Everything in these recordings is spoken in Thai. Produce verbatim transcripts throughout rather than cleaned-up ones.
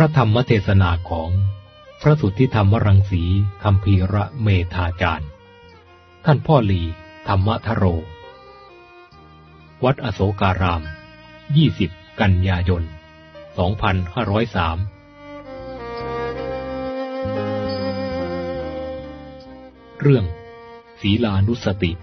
ระธรรมเทศนาของพระสุทธิธรรมรังสีคัมภีระเมธาจารย์ท่านพ่อหลีธรรมทโรวัดอโศการามยี่สิบกันยายนสองพันห้าร้อยสามเรื่องศีลานุสติ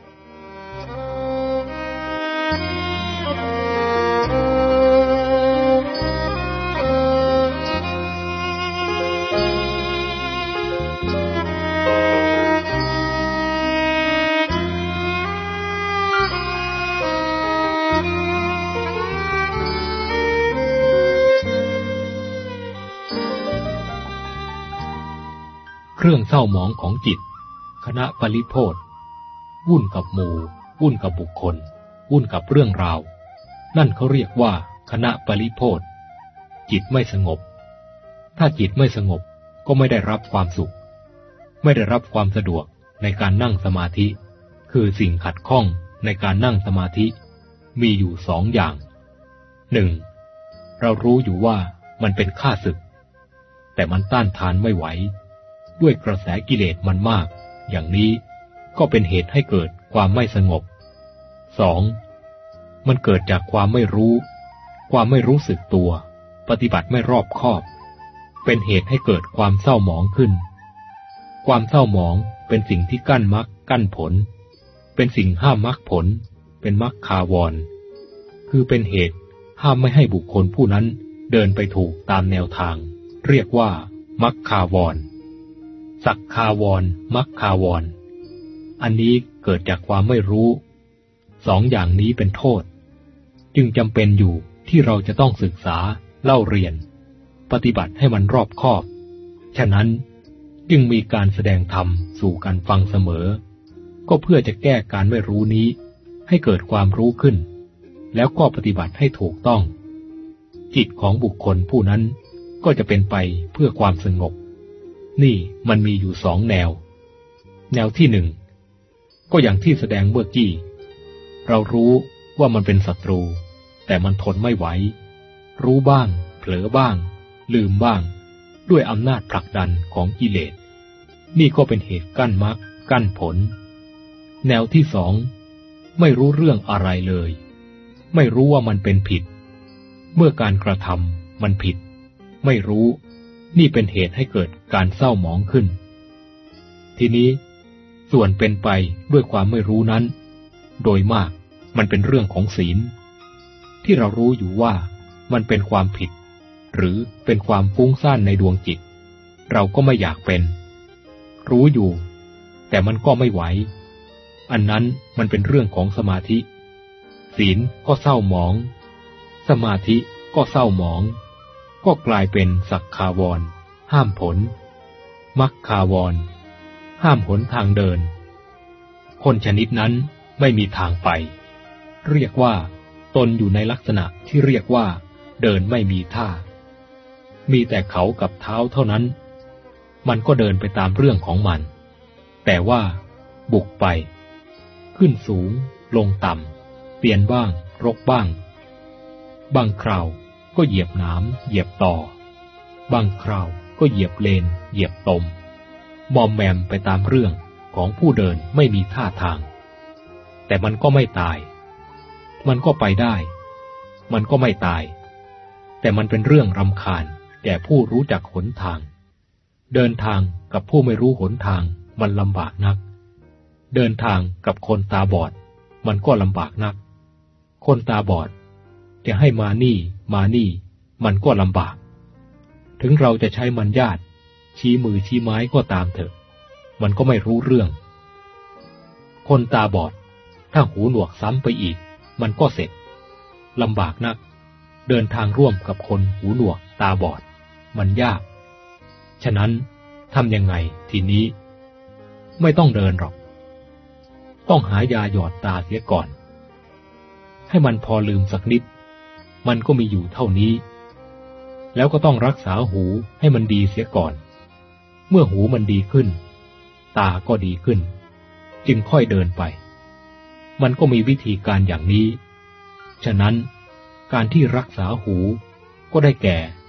เครื่องเศร้าหมองของจิตคณะปริโภทวุ่นกับหมู่วุ่นกับบุคคลวุ่นกับเรื่องราวนั่นเขาเรียกว่าคณะปริโภทจิตไม่สงบถ้าจิตไม่สงบก็ไม่ได้รับความสุขไม่ได้รับความสะดวกในการนั่งสมาธิคือสิ่งขัดข้องในการนั่งสมาธิมีอยู่สองอย่างหนึ่งเรารู้อยู่ว่ามันเป็นข้าศึกแต่มันต้านทานไม่ไหวด้วยกระแสกิเลสมันมากอย่างนี้ก็เป็นเหตุให้เกิดความไม่สงบสองมันเกิดจากความไม่รู้ความไม่รู้สึกตัวปฏิบัติไม่รอบคอบเป็นเหตุให้เกิดความเศร้าหมองขึ้นความเศร้าหมองเป็นสิ่งที่กั้นมรรคกั้นผลเป็นสิ่งห้ามมรรคผลเป็นมรรคาวรคือเป็นเหตุห้ามไม่ให้บุคคลผู้นั้นเดินไปถูกตามแนวทางเรียกว่ามรรคาวรสักคาวรมรรคาวรอันนี้เกิดจากความไม่รู้สองอย่างนี้เป็นโทษจึงจำเป็นอยู่ที่เราจะต้องศึกษาเล่าเรียนปฏิบัติให้มันรอบคอบฉะนั้นจึงมีการแสดงธรรมสู่กันฟังเสมอก็เพื่อจะแก้การไม่รู้นี้ให้เกิดความรู้ขึ้นแล้วก็ปฏิบัติให้ถูกต้องจิตของบุคคลผู้นั้นก็จะเป็นไปเพื่อความสงบนี่มันมีอยู่สองแนวแนวที่หนึ่งก็อย่างที่แสดงเมื่อกี้เรารู้ว่ามันเป็นศัตรูแต่มันทนไม่ไหวรู้บ้างเผลอบ้างลืมบ้างด้วยอำนาจผลักดันของกิเลสนี่ก็เป็นเหตุกั้นมรรคกั้นผลแนวที่สองไม่รู้เรื่องอะไรเลยไม่รู้ว่ามันเป็นผิดเมื่อการกระทำมันผิดไม่รู้นี่เป็นเหตุให้เกิดการเศร้าหมองขึ้นทีนี้ส่วนเป็นไปด้วยความไม่รู้นั้นโดยมากมันเป็นเรื่องของศีลที่เรารู้อยู่ว่ามันเป็นความผิดหรือเป็นความฟุ้งซ่านในดวงจิตเราก็ไม่อยากเป็นรู้อยู่แต่มันก็ไม่ไหวอันนั้นมันเป็นเรื่องของสมาธิศีลก็เศร้าหมองสมาธิก็เศร้าหมองก็กลายเป็นสักคาวรห้ามผลมรรคาวรห้ามหนทางเดินคนชนิดนั้นไม่มีทางไปเรียกว่าตนอยู่ในลักษณะที่เรียกว่าเดินไม่มีท่ามีแต่เขากับเท้าเท่านั้นมันก็เดินไปตามเรื่องของมันแต่ว่าบุกไปขึ้นสูงลงต่ำเปลี่ยนบ้างรกบ้างบางคราวก็เหยียบน้ำเหยียบต่อบางคราวก็เหยียบเลนเหยียบตมมอมแมมไปตามเรื่องของผู้เดินไม่มีท่าทางแต่มันก็ไม่ตายมันก็ไปได้มันก็ไม่ตายแต่มันเป็นเรื่องรำคาญแก่ผู้รู้จักหนทางเดินทางกับผู้ไม่รู้หนทางมันลำบากนักเดินทางกับคนตาบอดมันก็ลำบากนักคนตาบอดจะให้มานี่มานี่มันก็ลำบากถึงเราจะใช้มันญาติชี้มือชี้ไม้ก็ตามเถอะมันก็ไม่รู้เรื่องคนตาบอดถ้าหูหนวกซ้ำไปอีกมันก็เสร็จลำบากนักเดินทางร่วมกับคนหูหนวกตาบอดมันยากฉะนั้นทำยังไงทีนี้ไม่ต้องเดินหรอกต้องหายาหยอดตาเสียก่อนให้มันพอลืมสักนิดมันก็มีอยู่เท่านี้แล้วก็ต้องรักษาหูให้มันดีเสียก่อนเมื่อหูมันดีขึ้นตาก็ดีขึ้นจึงค่อยเดินไปมันก็มีวิธีการอย่างนี้ฉะนั้นการที่รักษาหูก็ได้แก่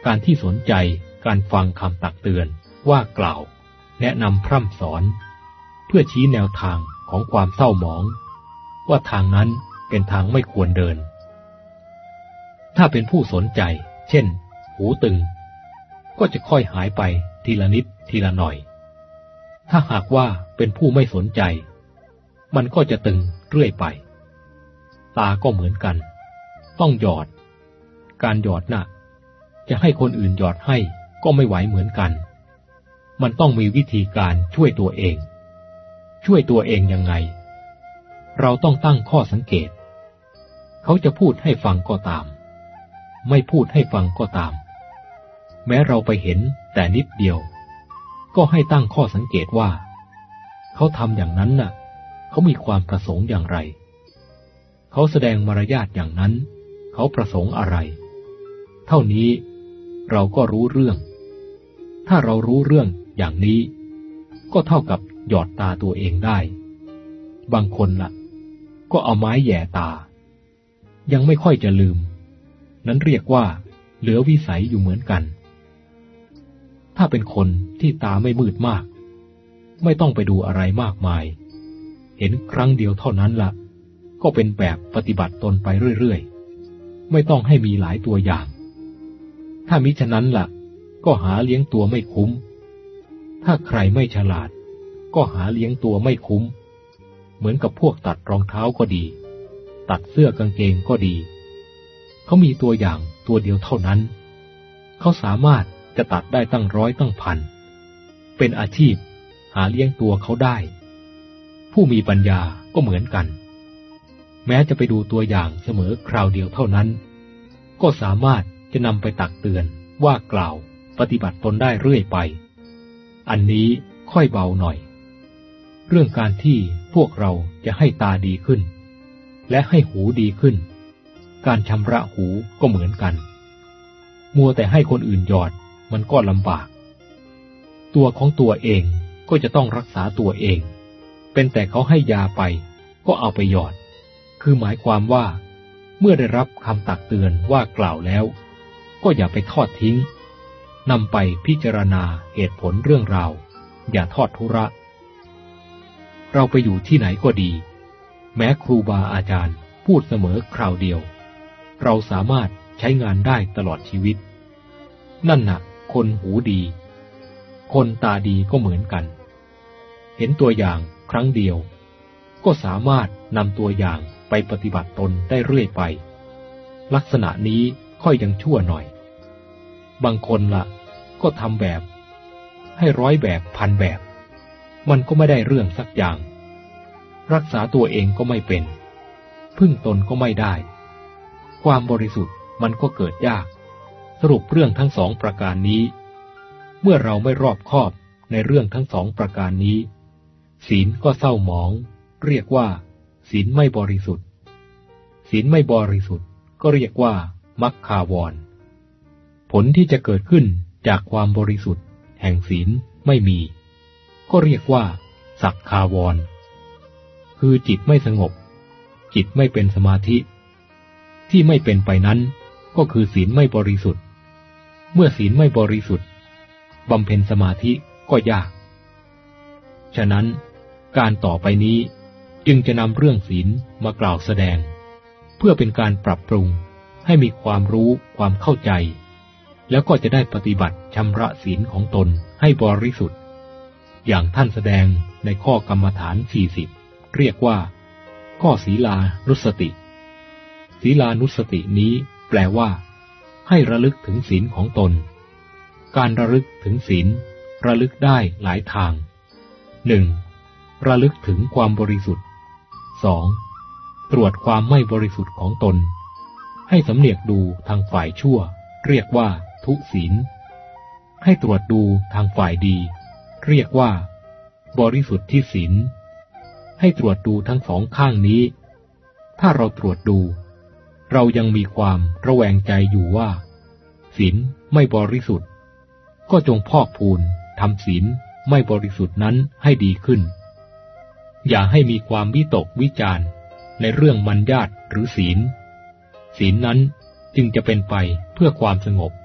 การที่สนใจการฟังคำตักเตือนว่ากล่าวแนะนำพร่ำสอนเพื่อชี้แนวทางของความเศร้าหมองว่าทางนั้นเป็นทางไม่ควรเดินถ้าเป็นผู้สนใจเช่นหูตึงก็จะค่อยหายไปทีละนิดทีละหน่อยถ้าหากว่าเป็นผู้ไม่สนใจมันก็จะตึงเรื่อยไปตาก็เหมือนกันต้องหยอดการหยอดน่ะจะให้คนอื่นหยอดให้ก็ไม่ไหวเหมือนกันมันต้องมีวิธีการช่วยตัวเองช่วยตัวเองยังไงเราต้องตั้งข้อสังเกตเขาจะพูดให้ฟังก็ตามไม่พูดให้ฟังก็ตามแม้เราไปเห็นแต่นิดเดียวก็ให้ตั้งข้อสังเกตว่าเขาทำอย่างนั้นน่ะเขามีความประสงค์อย่างไรเขาแสดงมารยาทอย่างนั้นเขาประสงค์อะไรเท่านี้เราก็รู้เรื่องถ้าเรารู้เรื่องอย่างนี้ก็เท่ากับหยอดตาตัวเองได้บางคนล่ะก็เอาไม้แหย่ตายังไม่ค่อยจะลืมนั้นเรียกว่าเหลือวิสัยอยู่เหมือนกันถ้าเป็นคนที่ตาไม่มืดมากไม่ต้องไปดูอะไรมากมายเห็นครั้งเดียวเท่านั้นล่ะก็เป็นแบบปฏิบัติตนไปเรื่อยๆไม่ต้องให้มีหลายตัวอย่างถ้ามิฉะนั้นล่ะก็หาเลี้ยงตัวไม่คุ้มถ้าใครไม่ฉลาดก็หาเลี้ยงตัวไม่คุ้มเหมือนกับพวกตัดรองเท้าก็ดีตัดเสื้อกางเกงก็ดีเขามีตัวอย่างตัวเดียวเท่านั้นเขาสามารถจะตัดได้ตั้งร้อยตั้งพันเป็นอาชีพหาเลี้ยงตัวเขาได้ผู้มีปัญญาก็เหมือนกันแม้จะไปดูตัวอย่างเสมอคราวเดียวเท่านั้นก็สามารถจะนำไปตักเตือนว่ากล่าวปฏิบัติตนได้เรื่อยไปอันนี้ค่อยเบาหน่อยเรื่องการที่พวกเราจะให้ตาดีขึ้นและให้หูดีขึ้นการชำระหูก็เหมือนกันมัวแต่ให้คนอื่นหยอดมันก็ลำบากตัวของตัวเองก็จะต้องรักษาตัวเองเป็นแต่เขาให้ยาไปก็เอาไปหยอดคือหมายความว่าเมื่อได้รับคำตักเตือนว่ากล่าวแล้วก็อย่าไปทอดทิ้งนำไปพิจารณาเหตุผลเรื่องราวอย่าทอดทุระเราไปอยู่ที่ไหนก็ดีแม้ครูบาอาจารย์พูดเสมอคราวเดียวเราสามารถใช้งานได้ตลอดชีวิตนั่นน่ะคนหูดีคนตาดีก็เหมือนกันเห็นตัวอย่างครั้งเดียวก็สามารถนำตัวอย่างไปปฏิบัติตนได้เรื่อยไปลักษณะนี้ค่อยยังชั่วหน่อยบางคนล่ะก็ทำแบบให้ร้อยแบบพันแบบมันก็ไม่ได้เรื่องสักอย่างรักษาตัวเองก็ไม่เป็นพึ่งตนก็ไม่ได้ความบริสุทธิ์มันก็เกิดยากสรุปเรื่องทั้งสองประการนี้เมื่อเราไม่รอบคอบในเรื่องทั้งสองประการนี้ศีลก็เศร้าหมองเรียกว่าศีลไม่บริสุทธิ์ศีลไม่บริสุทธิ์ก็เรียกว่ามัคคาวรผลที่จะเกิดขึ้นจากความบริสุทธิ์แห่งศีลไม่มีก็เรียกว่าสักคาวรคือจิตไม่สงบจิตไม่เป็นสมาธิที่ไม่เป็นไปนั้นก็คือศีลไม่บริสุทธิ์เมื่อศีลไม่บริสุทธิ์บำเพ็ญสมาธิก็ยากฉะนั้นการต่อไปนี้จึงจะนำเรื่องศีลมากล่าวแสดงเพื่อเป็นการปรับปรุงให้มีความรู้ความเข้าใจแล้วก็จะได้ปฏิบัติชำระศีลของตนให้บริสุทธิ์อย่างท่านแสดงในข้อกรรมฐานสี่สิบเรียกว่าข้อศีลานุสติศีลานุสตินี้แปลว่าให้ระลึกถึงศีลของตนการระลึกถึงศีลระลึกได้หลายทาง หนึ่ง. ระลึกถึงความบริสุทธิ์ สอง. ตรวจความไม่บริสุทธิ์ของตนให้สำเนียกดูทางฝ่ายชั่วเรียกว่าทุศีลให้ตรวจดูทางฝ่ายดีเรียกว่าบริสุทธิ์ที่ศีลให้ตรวจดูทั้งสองข้างนี้ถ้าเราตรวจดูเรายังมีความระแวงใจอยู่ว่าศีลไม่บริสุทธิ์ก็จงพอกพูนทำศีลไม่บริสุทธิ์นั้นให้ดีขึ้นอย่าให้มีความวิตกวิจารณ์ในเรื่องมัญญาตหรือศีลศีลนั้นจึงจะเป็นไปเพื่อความสงบ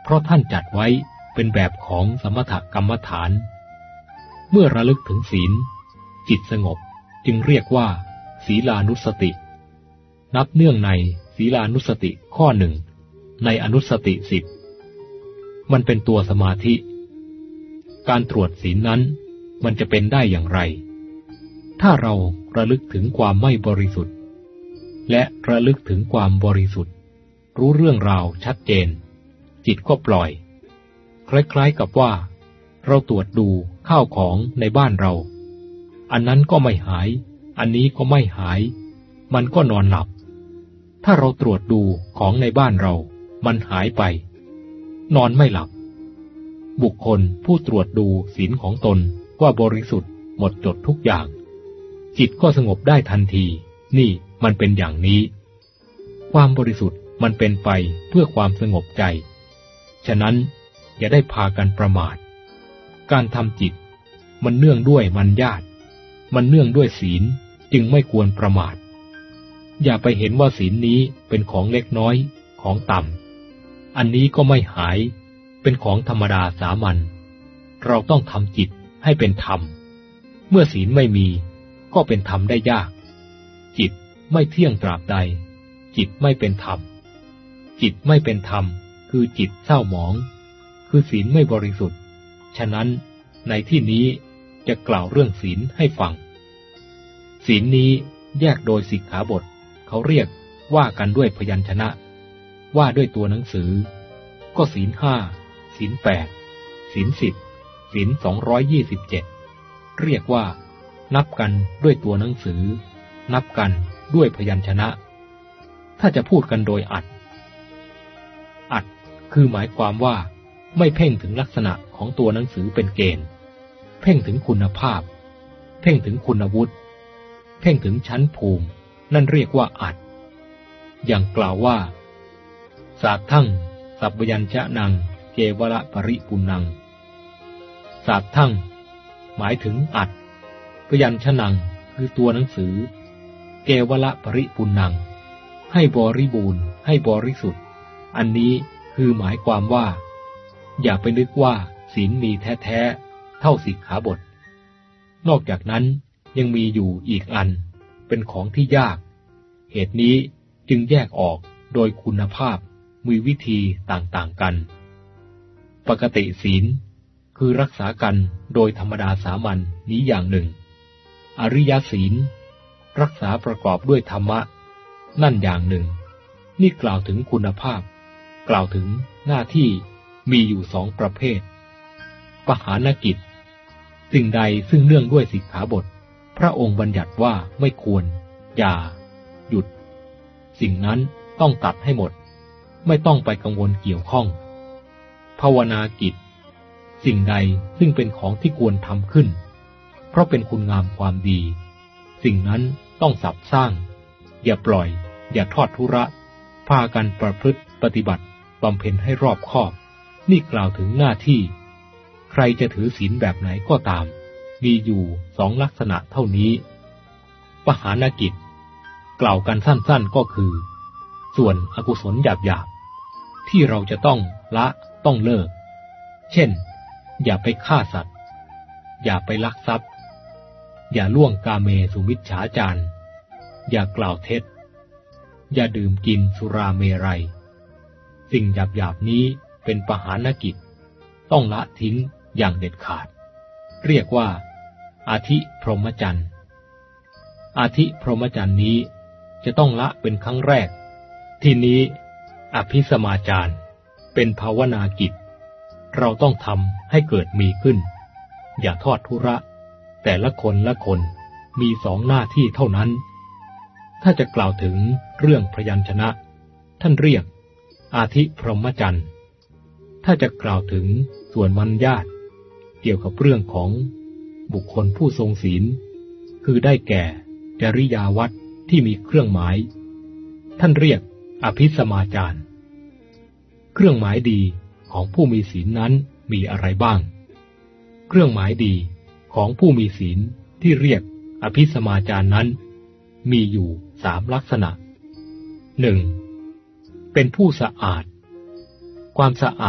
เพราะท่านจัดไว้เป็นแบบของสมถกรรมฐาน เมื่อระลึกถึงศีลจิตสงบจึงเรียกว่าศีลานุสตินับเนื่องในศีลานุสติข้อหนึ่งในอนุสติสิบมันเป็นตัวสมาธิการตรวจศีลนั้นมันจะเป็นได้อย่างไรถ้าเราระลึกถึงความไม่บริสุทธิ์และระลึกถึงความบริสุทธิ์รู้เรื่องราวชัดเจนจิตก็ปล่อยคล้ายๆกับว่าเราตรวจดูข้าวของในบ้านเราอันนั้นก็ไม่หายอันนี้ก็ไม่หายมันก็นอนหลับถ้าเราตรวจดูของในบ้านเรามันหายไปนอนไม่หลับบุคคลผู้ตรวจดูศีลของตนว่าบริสุทธิ์หมดจดทุกอย่างจิตก็สงบได้ทันทีนี่มันเป็นอย่างนี้ความบริสุทธิ์มันเป็นไปเพื่อความสงบใจฉะนั้นอย่าได้พากันประมาทการทำจิตมันเนื่องด้วยมัญญาตมันเนื่องด้วยศีลจึงไม่ควรประมาทอย่าไปเห็นว่าศีลนี้เป็นของเล็กน้อยของต่ำอันนี้ก็ไม่หายเป็นของธรรมดาสามัญเราต้องทำจิตให้เป็นธรรมเมื่อศีลไม่มีก็เป็นธรรมได้ยากจิตไม่เที่ยงตราบใดจิตไม่เป็นธรรมจิตไม่เป็นธรรมคือจิตเศร้าหมองคือศีลไม่บริสุทธิ์ฉะนั้นในที่นี้จะกล่าวเรื่องศีลให้ฟังศีลนี้แยกโดยสิกขาบทเขาเรียกว่ากันด้วยพยัญชนะว่าด้วยตัวหนังสือก็ศีลห้าศีลแปดศีลสิบศีลสองร้อยยี่สิบเจ็ดเรียกว่านับกันด้วยตัวหนังสือนับกันด้วยพยัญชนะถ้าจะพูดกันโดยอัดอัดคือหมายความว่าไม่เพ่งถึงลักษณะของตัวหนังสือเป็นเกณฑ์เพ่งถึงคุณภาพเพ่งถึงคุณวุฒิเพ่งถึงชั้นภูมินั่นเรียกว่าอัดอย่างกล่าวว่าสาทั่งสัพพยัญชะนังเกวละปริปุณังสาทั่งหมายถึงอัดพยัญชนังคือตัวหนังสือเกวละปริปุณังให้บริบูรณ์ให้บริสุทธิ์อันนี้คือหมายความว่าอย่าไปนึกว่าศีลมีแท้ๆเท่าสิกขาบทนอกจากนั้นยังมีอยู่อีกอันเป็นของที่ยากเหตุนี้จึงแยกออกโดยคุณภาพมีวิธีต่างๆกันปกติศีลคือรักษากันโดยธรรมดาสามัญนี้อย่างหนึ่งอริยศีลรักษาประกอบด้วยธรรมะนั่นอย่างหนึ่งนี่กล่าวถึงคุณภาพกล่าวถึงหน้าที่มีอยู่สองประเภทปหานกิจสิ่งใดซึ่งเนื่องด้วยสิกขาบทพระองค์บัญญัติว่าไม่ควรอย่าหยุดสิ่งนั้นต้องตัดให้หมดไม่ต้องไปกังวลเกี่ยวข้องภาวนากิจสิ่งใดซึ่งเป็นของที่ควรทำขึ้นเพราะเป็นคุณงามความดีสิ่งนั้นต้องสรรสร้างอย่าปล่อยอย่าทอดทุระพากันประพฤติปฏิบัติบำเพ็ญให้รอบคอบนี่กล่าวถึงหน้าที่ใครจะถือศีลแบบไหนก็ตามมีอยู่สองลักษณะเท่านี้ปหานกิจกล่าวกันสั้นๆก็คือส่วนอกุศลหยาบๆที่เราจะต้องละต้องเลิกเช่นอย่าไปฆ่าสัตว์อย่าไปลักทรัพย์อย่าล่วงกาเมสุมิจฉาจารอย่ากล่าวเท็จอย่าดื่มกินสุราเมรัยสิ่งหยาบๆนี้เป็นปหานกิจต้องละทิ้งอย่างเด็ดขาดเรียกว่าอาทิพรหมจรรย์อาทิพรหมจรรย์นี้จะต้องละเป็นครั้งแรกที่นี้อภิสมาจารเป็นภาวนากิจเราต้องทำให้เกิดมีขึ้นอย่าทอดทุระแต่ละคนละคนมีสองหน้าที่เท่านั้นถ้าจะกล่าวถึงเรื่องพยัญชนะท่านเรียกอาทิพรหมจรรย์ถ้าจะกล่าวถึงส่วนมัญญาตเกี่ยวกับเรื่องของบุคคลผู้ทรงศีลคือได้แก่จริยาวัดที่มีเครื่องหมายท่านเรียกอภิสมาจารเครื่องหมายดีของผู้มีศีลนั้นมีอะไรบ้างเครื่องหมายดีของผู้มีศีลที่เรียกอภิสมาจารนั้นมีอยู่สามลักษณะหนึ่งเป็นผู้สะอาดความสะอาด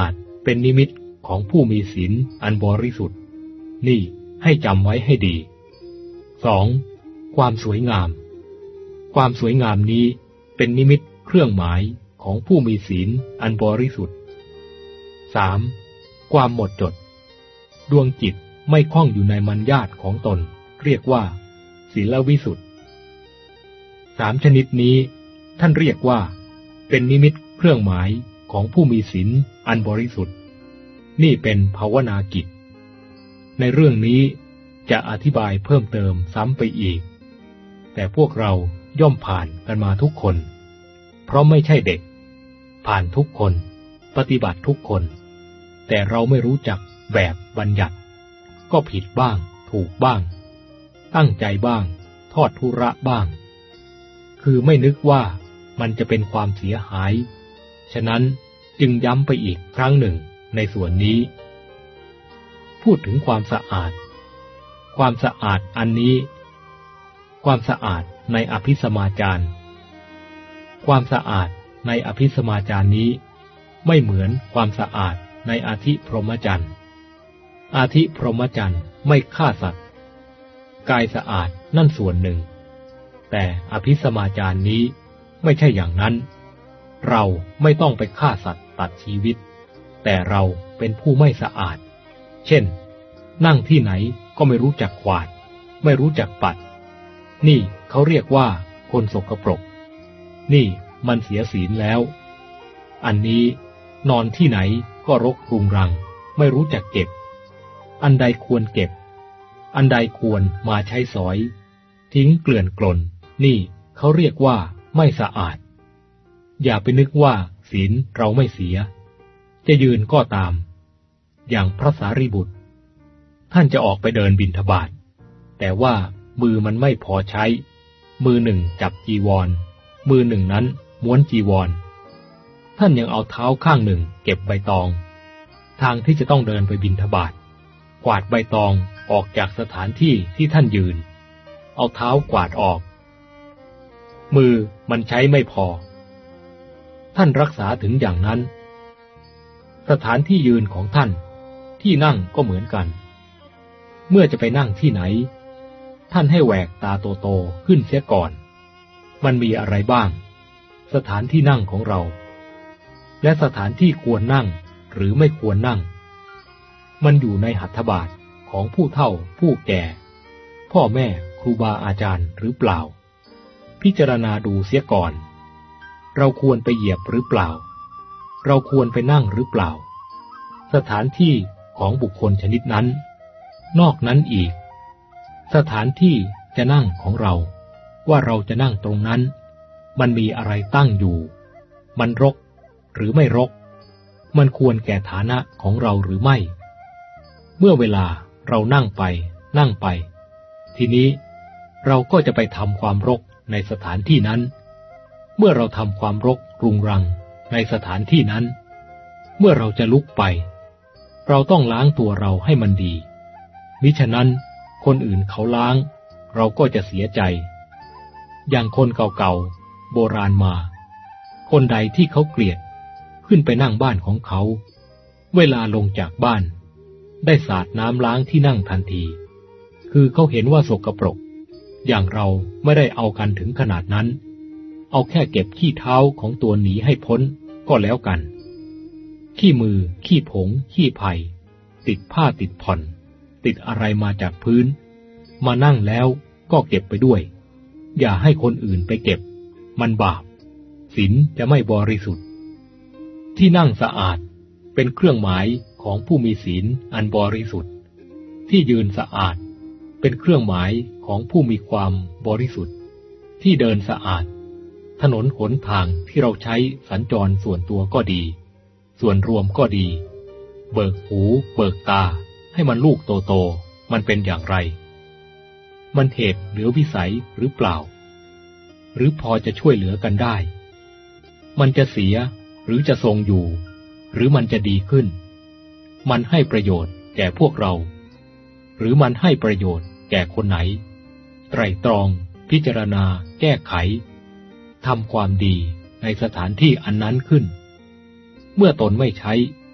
เป็นนิมิตของผู้มีศีลอันบริสุทธิ์นี่ให้จำไว้ให้ดี สอง. ความสวยงามความสวยงามนี้เป็นนิมิตเครื่องหมายของผู้มีศีลอันบริสุทธิ์ สาม. ความหมดจดดวงจิตไม่คล้องอยู่ในมัญญาตของตนเรียกว่าศีลวิสุทธิ์สามชนิดนี้ท่านเรียกว่าเป็นนิมิตเครื่องหมายของผู้มีศีลอันบริสุทธิ์นี่เป็นภาวนากิจในเรื่องนี้จะอธิบายเพิ่มเติมซ้ำไปอีกแต่พวกเราย่อมผ่านกันมาทุกคนเพราะไม่ใช่เด็กผ่านทุกคนปฏิบัติทุกคนแต่เราไม่รู้จักแบบบัญญัติก็ผิดบ้างถูกบ้างตั้งใจบ้างทอดทุระบ้างคือไม่นึกว่ามันจะเป็นความเสียหายฉะนั้นจึงย้ำไปอีกครั้งหนึ่งในส่วนนี้พูดถึงความสะอาดความสะอาดอันนี้ความสะอาดในอภิสมาจารความสะอาดในอภิสมาจารนี้ไม่เหมือนความสะอาดในอาทิพรหมจรรย์อาทิพรหมจรรย์ไม่ฆ่าสัตว์กายสะอาดนั่นส่วนหนึ่งแต่อภิสมาจารนี้ไม่ใช่อย่างนั้นเราไม่ต้องไปฆ่าสัตว์ตัดชีวิตแต่เราเป็นผู้ไม่สะอาดเช่นนั่งที่ไหนก็ไม่รู้จักขวาดไม่รู้จักปัดนี่เขาเรียกว่าคนสกปรกนี่มันเสียศีลแล้วอันนี้นอนที่ไหนก็รกรุงรังไม่รู้จักเก็บอันใดควรเก็บอันใดควรมาใช้สอยทิ้งเกลื่อนกล่นนี่เขาเรียกว่าไม่สะอาดอย่าไปนึกว่าศีลเราไม่เสียจะยืนก็ตามอย่างพระสารีบุตรท่านจะออกไปเดินบิณฑบาตแต่ว่ามือมันไม่พอใช้มือหนึ่งจับจีวรมือหนึ่งนั้นม้วนจีวรท่านยังเอาเท้าข้างหนึ่งเก็บใบตองทางที่จะต้องเดินไปบิณฑบาตกวาดใบตองออกจากสถานที่ที่ท่านยืนเอาเท้ากวาดออกมือมันใช้ไม่พอท่านรักษาถึงอย่างนั้นสถานที่ยืนของท่านที่นั่งก็เหมือนกันเมื่อจะไปนั่งที่ไหนท่านให้แหวกตาโตๆขึ้นเสียก่อนมันมีอะไรบ้างสถานที่นั่งของเราและสถานที่ควรนั่งหรือไม่ควรนั่งมันอยู่ในหัตถบาทของผู้เฒ่าผู้แก่พ่อแม่ครูบาอาจารย์หรือเปล่าพิจารณาดูเสียก่อนเราควรไปเหยียบหรือเปล่าเราควรไปนั่งหรือเปล่าสถานที่ของบุคคลชนิดนั้นนอกนั้นอีกสถานที่จะนั่งของเราว่าเราจะนั่งตรงนั้นมันมีอะไรตั้งอยู่มันรกหรือไม่รกมันควรแก่ฐานะของเราหรือไม่เมื่อเวลาเรานั่งไปนั่งไปทีนี้เราก็จะไปทำความรกในสถานที่นั้นเมื่อเราทำความรกรุงรังในสถานที่นั้นเมื่อเราจะลุกไปเราต้องล้างตัวเราให้มันดีมิฉะนั้นคนอื่นเขาล้างเราก็จะเสียใจอย่างคนเก่าๆโบราณมาคนใดที่เขาเกลียดขึ้นไปนั่งบ้านของเขาเวลาลงจากบ้านได้สาดน้ำล้างที่นั่งทันทีคือเขาเห็นว่าสกปรกอย่างเราไม่ได้เอากันถึงขนาดนั้นเอาแค่เก็บขี้เท้าของตัวหนีให้พ้นก็แล้วกันขี้มือขี้ผงขี้ไผ่ติดผ้าติดผ่อนติดอะไรมาจากพื้นมานั่งแล้วก็เก็บไปด้วยอย่าให้คนอื่นไปเก็บมันบาปศีลจะไม่บริสุทธิ์ที่นั่งสะอาดเป็นเครื่องหมายของผู้มีศีลอันบริสุทธิ์ที่ยืนสะอาดเป็นเครื่องหมายของผู้มีความบริสุทธิ์ที่เดินสะอาดถนนหนทางที่เราใช้สัญจรส่วนตัวก็ดีส่วนรวมก็ดีเบิกหูเบิกตาให้มันลูกโตๆมันเป็นอย่างไรมันเหตุเหลือวิสัยหรือเปล่าหรือพอจะช่วยเหลือกันได้มันจะเสียหรือจะทรงอยู่หรือมันจะดีขึ้นมันให้ประโยชน์แก่พวกเราหรือมันให้ประโยชน์แก่คนไหนไตร่ตรองพิจารณาแก้ไขทำความดีในสถานที่อันนั้นขึ้นเมื่อตนไม่ใช้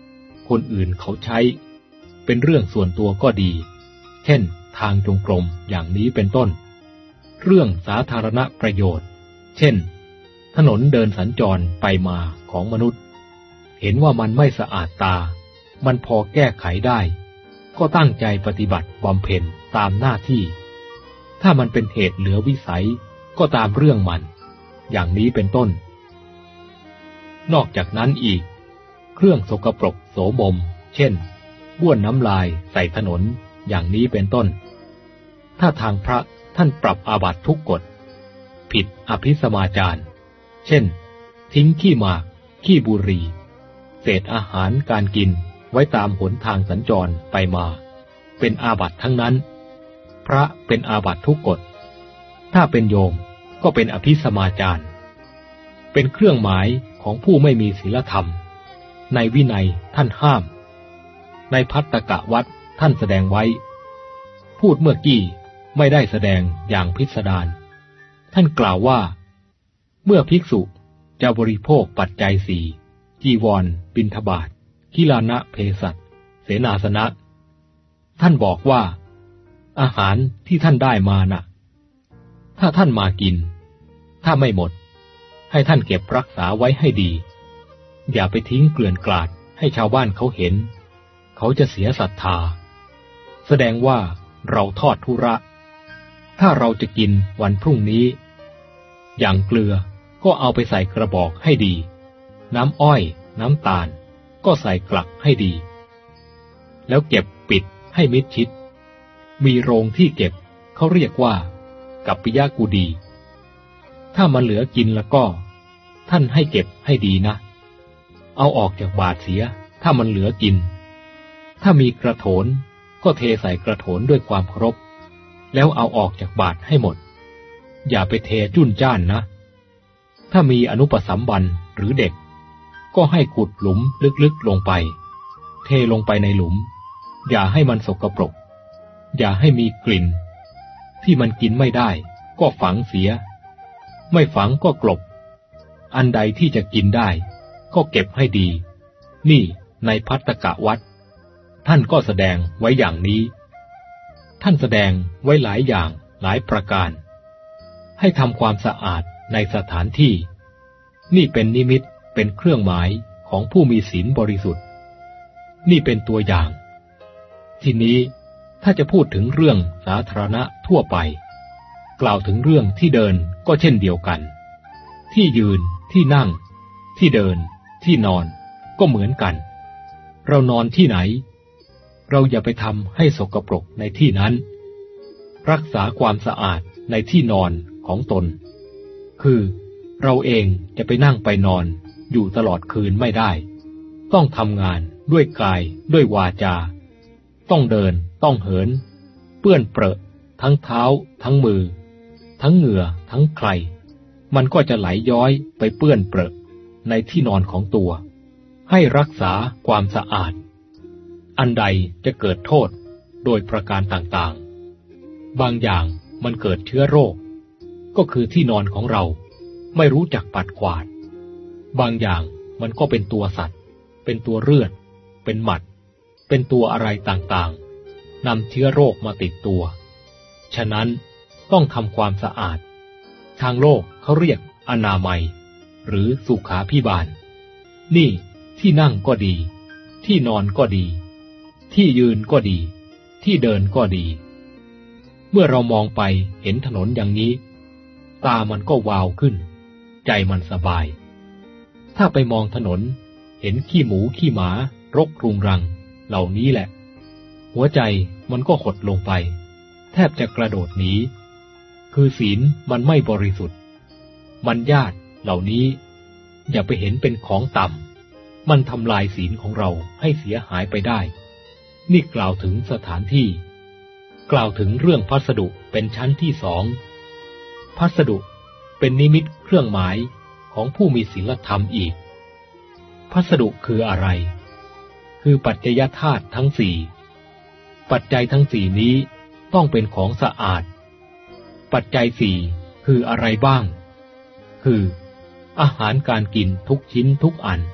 คนอื่นเขาใช้เป็นเรื่องส่วนตัวก็ดีเช่นทางจงกรมอย่างนี้เป็นต้นเรื่องสาธารณประโยชน์เช่นถนนเดินสัญจรไปมาของมนุษย์เห็นว่ามันไม่สะอาดตามันพอแก้ไขได้ก็ตั้งใจปฏิบัติบำเพ็ญตามหน้าที่ถ้ามันเป็นเหตุเหลือวิสัยก็ตามเรื่องมันอย่างนี้เป็นต้นนอกจากนั้นอีกเครื่องสกปรกโสมมเช่นบ้วนน้ำลายใส่ถนนอย่างนี้เป็นต้นถ้าทางพระท่านปรับอาบัติทุกกฎผิดอภิสมาจารเช่นทิ้งขี้หมากขี้บุหรี่เศษอาหารการกินไว้ตามหนทางสัญจรไปมาเป็นอาบัติทั้งนั้นพระเป็นอาบัติทุกกฎถ้าเป็นโยมก็เป็นอภิสมาจารเป็นเครื่องหมายของผู้ไม่มีศีลธรรมในวินัยท่านห้ามในภัตตกวัตรท่านแสดงไว้พูดเมื่อกี้ไม่ได้แสดงอย่างพิสดารท่านกล่าวว่าเมื่อภิกษุจะบริโภคปัจจัยสี่จีวรบิณฑบาตกิลานะเภสัชเสนาสนะท่านบอกว่าอาหารที่ท่านได้มาน่ะถ้าท่านมากินถ้าไม่หมดให้ท่านเก็บรักษาไว้ให้ดีอย่าไปทิ้งเกลื่อนกลาดให้ชาวบ้านเขาเห็นเขาจะเสียศรัทธาแสดงว่าเราทอดธุระถ้าเราจะกินวันพรุ่งนี้อย่างเกลือก็เอาไปใส่กระบอกให้ดีน้ำอ้อยน้ำตาลก็ใส่กลักให้ดีแล้วเก็บปิดให้มิดชิดมีโรงที่เก็บเขาเรียกว่ากัปปิยกุฎีถ้ามันเหลือกินแล้วก็ท่านให้เก็บให้ดีนะเอาออกจากบาตรเสียถ้ามันเหลือกินถ้ามีกระโถนก็เทใส่กระโถนด้วยความเคารพแล้วเอาออกจากบาตรให้หมดอย่าไปเทจุ้นจ้านนะถ้ามีอนุปสัมบันหรือเด็กก็ให้ขุดหลุมลึกๆลงไปเทลงไปในหลุมอย่าให้มันสกปรกอย่าให้มีกลิ่นที่มันกินไม่ได้ก็ฝังเสียไม่ฝังก็กลบอันใดที่จะกินได้ก็เก็บให้ดีนี่ในภัตตกวัตรท่านก็แสดงไว้อย่างนี้ท่านแสดงไว้หลายอย่างหลายประการให้ทำความสะอาดในสถานที่นี่เป็นนิมิตเป็นเครื่องหมายของผู้มีศีลบริสุทธิ์นี่เป็นตัวอย่างทีนี้ถ้าจะพูดถึงเรื่องสาธารณะทั่วไปกล่าวถึงเรื่องที่เดินก็เช่นเดียวกันที่ยืนที่นั่งที่เดินที่นอนก็เหมือนกันเรานอนที่ไหนเราอย่าไปทำให้สกปรกในที่นั้นรักษาความสะอาดในที่นอนของตนคือเราเองจะไปนั่งไปนอนอยู่ตลอดคืนไม่ได้ต้องทำงานด้วยกายด้วยวาจาต้องเดินต้องเหินเปื้อนเปรอะทั้งเท้าทั้งมือทั้งเหงื่อทั้งใครมันก็จะไหลย้อยไปเปื้อนเปรอะในที่นอนของตัวให้รักษาความสะอาดอันใดจะเกิดโทษโดยประการต่างๆบางอย่างมันเกิดเชื้อโรคก็คือที่นอนของเราไม่รู้จักปัดกวาดบางอย่างมันก็เป็นตัวสัตว์เป็นตัวเลือดเป็นหมัดเป็นตัวอะไรต่างๆนำเชื้อโรคมาติดตัวฉะนั้นต้องทำความสะอาดทางโลกเขาเรียกอนามัยหรือสุขาภิบาลนี่ที่นั่งก็ดีที่นอนก็ดีที่ยืนก็ดีที่เดินก็ดีเมื่อเรามองไปเห็นถนนอย่างนี้ตามันก็วาวขึ้นใจมันสบายถ้าไปมองถนนเห็นขี้หมูขี้หมารกรุงรังเหล่านี้แหละหัวใจมันก็หดลงไปแทบจะกระโดดหนีคือศีลมันไม่บริสุทธิ์มันญาติเหล่านี้อย่าไปเห็นเป็นของต่ำมันทำลายศีลของเราให้เสียหายไปได้นี่กล่าวถึงสถานที่กล่าวถึงเรื่องพัสดุเป็นชั้นที่สองพัสดุเป็นนิมิตเครื่องหมายของผู้มีศีลธรรมอีกพัสดุคืออะไรคือปัจจัยธาตุทั้งสี่ปัจจัยทั้งสี่นี้ต้องเป็นของสะอาดปัจจัยสี่คืออะไรบ้างคืออาหารการกินทุกชิ้นทุกอัน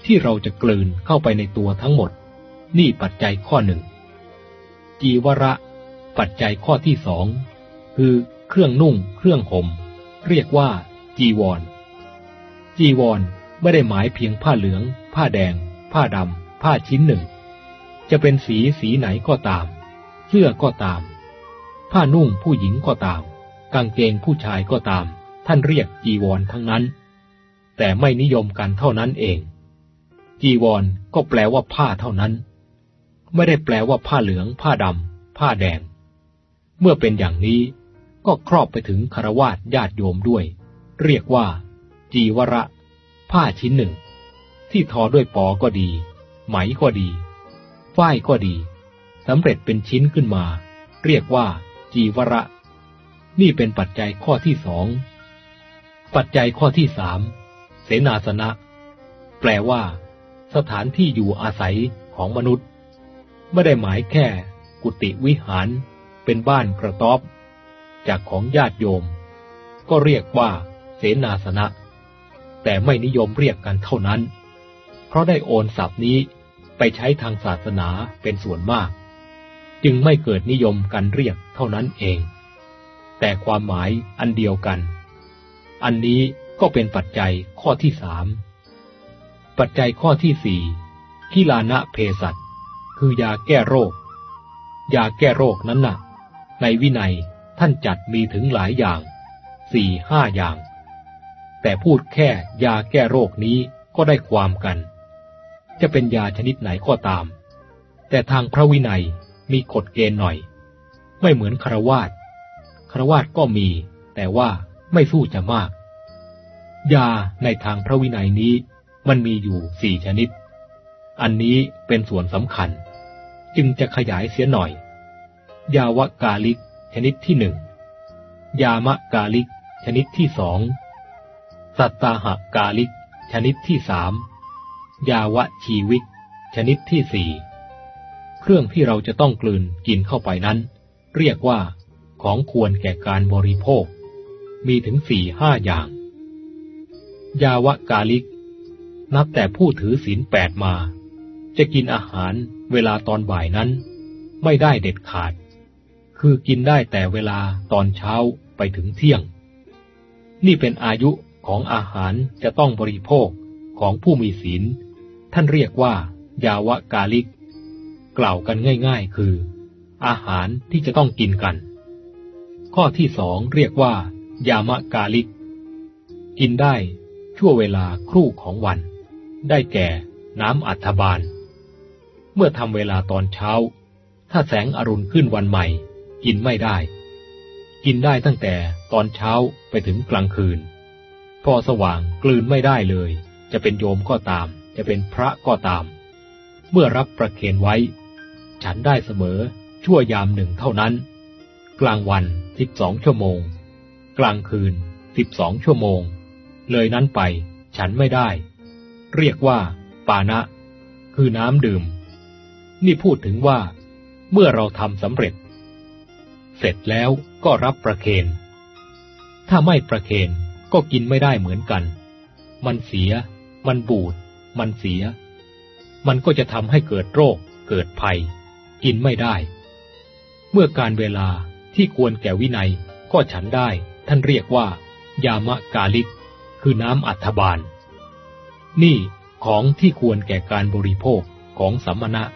ที่เราจะกลืนเข้าไปในตัวทั้งหมดนี่ปัจจัยข้อหนึ่งจีวระปัจจัยข้อที่สองคือเครื่องนุ่งเครื่องห่มเรียกว่าจีวรจีวรไม่ได้หมายเพียงผ้าเหลืองผ้าแดงผ้าดำผ้าชิ้นหนึ่งจะเป็นสีสีไหนก็ตามเสื้อก็ตามผ้านุ่งผู้หญิงก็ตามกางเกงผู้ชายก็ตามท่านเรียกจีวรทั้งนั้นแต่ไม่นิยมกันเท่านั้นเองจีวรก็แปลว่าผ้าเท่านั้นไม่ได้แปลว่าผ้าเหลืองผ้าดำผ้าแดงเมื่อเป็นอย่างนี้ก็ครอบไปถึงฆราวาสญาติโยมด้วยเรียกว่าจีวระผ้าชิ้นหนึ่งที่ทอด้วยปอก็ดีไหมก็ดีฝ้ายก็ดีสำเร็จเป็นชิ้นขึ้นมาเรียกว่าจีวระนี่เป็นปัจจัยข้อที่สองปัจจัยข้อที่สามเสนาสนะแปลว่าสถานที่อยู่อาศัยของมนุษย์ไม่ได้หมายแค่กุฏิวิหารเป็นบ้านกระต๊อบจากของญาติโยมก็เรียกว่าเสนาสนะแต่ไม่นิยมเรียกกันเท่านั้นเพราะได้โอนศัพท์นี้ไปใช้ทางศาสนาเป็นส่วนมากจึงไม่เกิดนิยมกันเรียกเท่านั้นเองแต่ความหมายอันเดียวกันอันนี้ก็เป็นปัจจัยข้อที่สามปัจจัยข้อที่สี่คิลานะเภสัชคือยาแก้โรคยาแก้โรคนั้นน่ะในวินัยท่านจัดมีถึงหลายอย่างสี่ห้าอย่างแต่พูดแค่ยาแก้โรคนี้ก็ได้ความกันจะเป็นยาชนิดไหนก็ตามแต่ทางพระวินัยมีกฎเกณฑ์หน่อยไม่เหมือนฆราวาสฆราวาสก็มีแต่ว่าไม่สู้จะมากยาในทางพระวินัยนี้มันมีอยู่สี่ชนิดอันนี้เป็นส่วนสำคัญจึงจะขยายเสียหน่อยยาวกาลิกชนิดที่หนึ่งยามกาลิกชนิดที่สองสัตตาหกาลิกชนิดที่สามยาวชีวิกชนิดที่สี่เครื่องที่เราจะต้องกลืนกินเข้าไปนั้นเรียกว่าของควรแก่การบริโภคมีถึงสี่ห้าอย่างยาวกาลิกนับแต่ผู้ถือศีลแปดมาจะกินอาหารเวลาตอนบ่ายนั้นไม่ได้เด็ดขาดคือกินได้แต่เวลาตอนเช้าไปถึงเที่ยงนี่เป็นอายุของอาหารจะต้องบริโภคของผู้มีศีลท่านเรียกว่ายาวกาลิกกล่าวกันง่ายๆคืออาหารที่จะต้องกินกันข้อที่สองเรียกว่ายามกาลิกกินได้ชั่วเวลาครู่ของวันได้แก่น้ำอัฐบาลเมื่อทำเวลาตอนเช้าถ้าแสงอรุณขึ้นวันใหม่กินไม่ได้กินได้ตั้งแต่ตอนเช้าไปถึงกลางคืนพอสว่างกลืนไม่ได้เลยจะเป็นโยมก็ตามจะเป็นพระก็ตามเมื่อรับประเคนไว้ฉันได้เสมอชั่วยามหนึ่งเท่านั้นกลางวันสิบสองชั่วโมงกลางคืนสิบสองชั่วโมงเลยนั้นไปฉันไม่ได้เรียกว่าปานะคือน้ำดื่มนี่พูดถึงว่าเมื่อเราทำสำเร็จเสร็จแล้วก็รับประเคนถ้าไม่ประเคนก็กินไม่ได้เหมือนกันมันเสียมันบูดมันเสียมันก็จะทำให้เกิดโรคเกิดภัยกินไม่ได้เมื่อการเวลาที่ควรแก่วินัยก็ฉันได้ท่านเรียกว่ายามกาลิกคือน้ำอัฐบาลนี่ของที่ควรแก่การบริโภคของสัมมณะ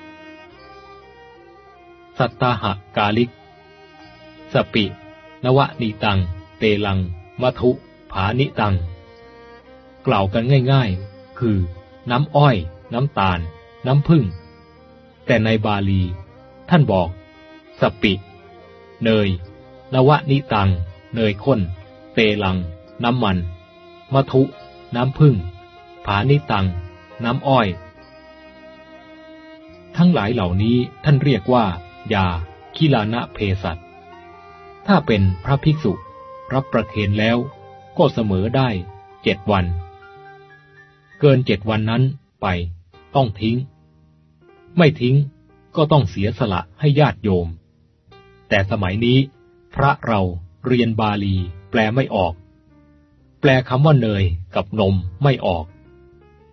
สัตตาหกาลิกสปินวนิตังเตลังมัทุผานิตังกล่าวกันง่ายๆคือน้ำอ้อยน้ำตาลน้ำผึ้งแต่ในบาลีท่านบอกสปิเนยนวนิตังเนยข้นเตลังน้ำมันมัทุน้ำผึ้งผานิตังน้ำอ้อยทั้งหลายเหล่านี้ท่านเรียกว่ายาคิลานะเภสัชถ้าเป็นพระภิกษุรับประเคนแล้วก็เสมอได้เจ็ดวันเกินเจ็ดวันนั้นไปต้องทิ้งไม่ทิ้งก็ต้องเสียสละให้ญาติโยมแต่สมัยนี้พระเราเรียนบาลีแปลไม่ออกแปลคำว่าเนยกับนมไม่ออก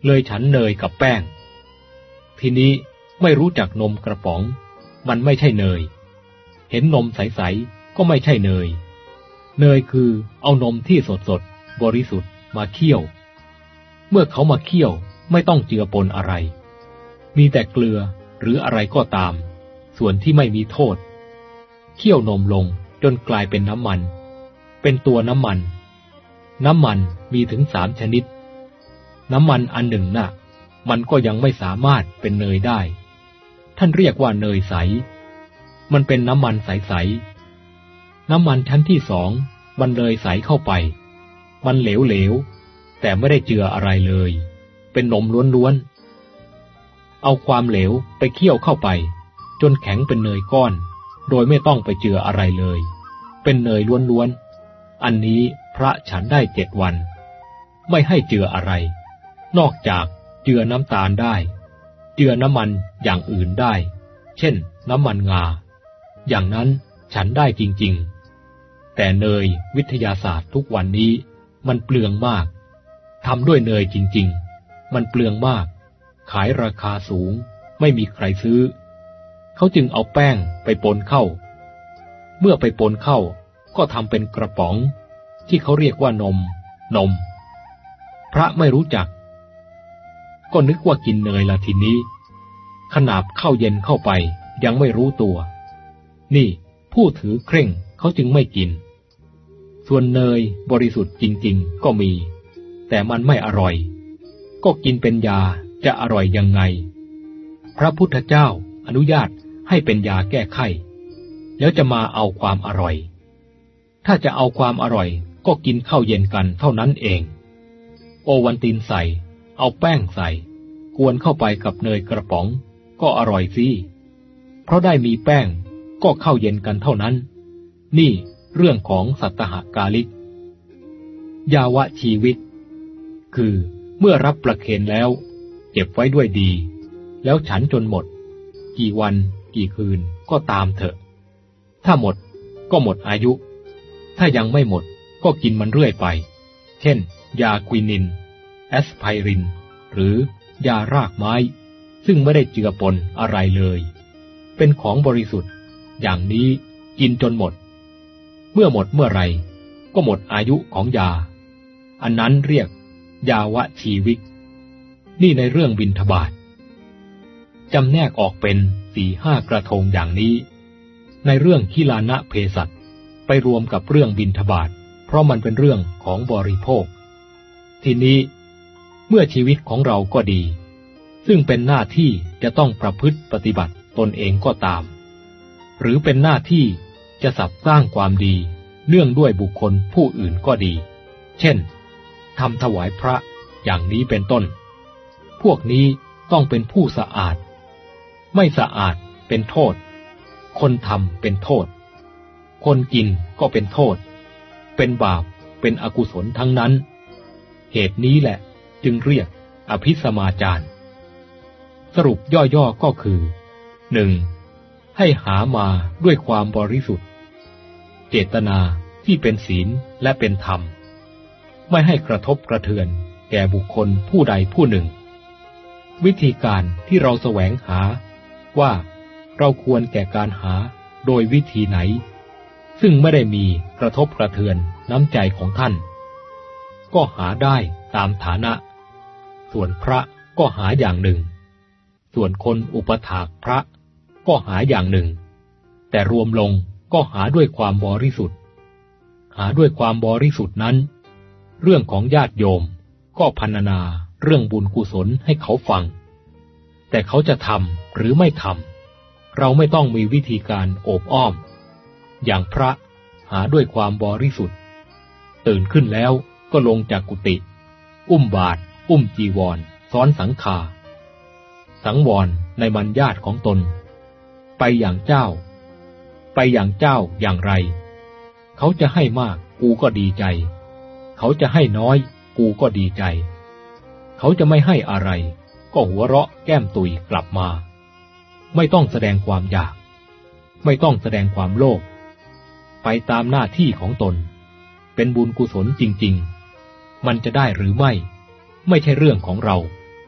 เลยฉันเนยกับแป้งทีนี้ไม่รู้จักนมกระป๋องมันไม่ใช่เนยเห็นนมใสๆก็ไม่ใช่เนยเนยคือเอานมที่สดๆบริสุทธิ์มาเคี่ยวเมื่อเขามาเคี่ยวไม่ต้องเจือปนอะไรมีแต่เกลือหรืออะไรก็ตามส่วนที่ไม่มีโทษเคี่ยวนมลงจนกลายเป็นน้ำมันเป็นตัวน้ำมันน้ำมันมีถึงสามชนิดน้ำมันอันหนึ่งน่ะมันก็ยังไม่สามารถเป็นเนยได้ท่านเรียกว่าเนยใสมันเป็นน้ำมันใสๆน้ำมันชั้นที่สองมันเลยใสเข้าไปมันเหลวๆแต่ไม่ได้เจืออะไรเลยเป็นนมล้วนๆเอาความเหลวไปเคี่ยวเข้าไปจนแข็งเป็นเนยก้อนโดยไม่ต้องไปเจืออะไรเลยเป็นเนยล้วนๆอันนี้พระฉันได้เจ็ดวันไม่ให้เจืออะไรนอกจากเจือน้ำตาลได้เจือน้ำมันอย่างอื่นได้เช่นน้ำมันงาอย่างนั้นฉันได้จริงๆแต่เนยวิทยาศาสตร์ทุกวันนี้มันเปลืองมากทำด้วยเนยจริงๆมันเปลืองมากขายราคาสูงไม่มีใครซื้อเขาจึงเอาแป้งไปปนเข้าเมื่อไปปนเข้าก็ทำเป็นกระป๋องที่เขาเรียกว่านมนมพระไม่รู้จักก็นึกว่ากินเนยละทีนี้ขนาบเข้าเย็นเข้าไปยังไม่รู้ตัวนี่ผู้ถือเคร่งเขาจึงไม่กินส่วนเนยบริสุทธิ์จริงๆก็มีแต่มันไม่อร่อยก็กินเป็นยาจะอร่อยยังไงพระพุทธเจ้าอนุญาตให้เป็นยาแก้ไข้แล้วจะมาเอาความอร่อยถ้าจะเอาความอร่อยก็กินข้าวเย็นกันเท่านั้นเองโอวัลตินใส่เอาแป้งใส่กวนเข้าไปกับเนยกระป๋องก็อร่อยสิเพราะได้มีแป้งก็เข้าเย็นกันเท่านั้นนี่เรื่องของสัตตหกาลิกยาวะชีวิตคือเมื่อรับประเคนแล้วเก็บไว้ด้วยดีแล้วฉันจนหมดกี่วันกี่คืนก็ตามเถอะถ้าหมดก็หมดอายุถ้ายังไม่หมดก็กินมันเรื่อยไปเช่นยาควินินแอสไพรินหรือยารากไม้ซึ่งไม่ได้เจือปนอะไรเลยเป็นของบริสุทธิ์อย่างนี้กินจนหมดเมื่อหมดเมื่อไรก็หมดอายุของยาอันนั้นเรียกยาวะชีวิกนี่ในเรื่องบิณฑบาตจำแนกออกเป็นสี่ห้ากระทงอย่างนี้ในเรื่องคิลานะเพสัชไปรวมกับเรื่องบิณฑบาตเพราะมันเป็นเรื่องของบริโภคทีนี้เมื่อชีวิตของเราก็ดีซึ่งเป็นหน้าที่จะต้องประพฤติปฏิบัติตนเองก็ตามหรือเป็นหน้าที่จะสรรสร้างความดีเนื่องด้วยบุคคลผู้อื่นก็ดีเช่นทำถวายพระอย่างนี้เป็นต้นพวกนี้ต้องเป็นผู้สะอาดไม่สะอาดเป็นโทษคนทำเป็นโทษคนกินก็เป็นโทษเป็นบาปเป็นอกุศลทั้งนั้นเหตุนี้แหละจึงเรียกอภิสมาจารสรุปย่อๆก็คือหนึ่งให้หามาด้วยความบริสุทธิ์เจตนาที่เป็นศีลและเป็นธรรมไม่ให้กระทบกระเทือนแก่บุคคลผู้ใดผู้หนึ่งวิธีการที่เราแสวงหาว่าเราควรแก่การหาโดยวิธีไหนซึ่งไม่ได้มีกระทบกระเทือนน้ำใจของท่านก็หาได้ตามฐานะส่วนพระก็หาอย่างหนึ่งส่วนคนอุปถากพระก็หาอย่างหนึ่งแต่รวมลงก็หาด้วยความบริสุทธิ์หาด้วยความบริสุทธิ์นั้นเรื่องของญาติโยมก็พรรณนาเรื่องบุญกุศลให้เขาฟังแต่เขาจะทำหรือไม่ทำเราไม่ต้องมีวิธีการโอบอ้อมอย่างพระหาด้วยความบริสุทธิ์ตื่นขึ้นแล้วก็ลงจากกุฏิอุ้มบาตรอุ้มจีวรซ้อนสังฆาสังวรในบรรญาติของตนไปอย่างเจ้าไปอย่างเจ้าอย่างไรเขาจะให้มากกูก็ดีใจเขาจะให้น้อยกูก็ดีใจเขาจะไม่ให้อะไรก็หัวเราะแก้มตุยกลับมาไม่ต้องแสดงความอยากไม่ต้องแสดงความโลภไปตามหน้าที่ของตนเป็นบุญกุศลจริงๆมันจะได้หรือไม่ไม่ใช่เรื่องของเรา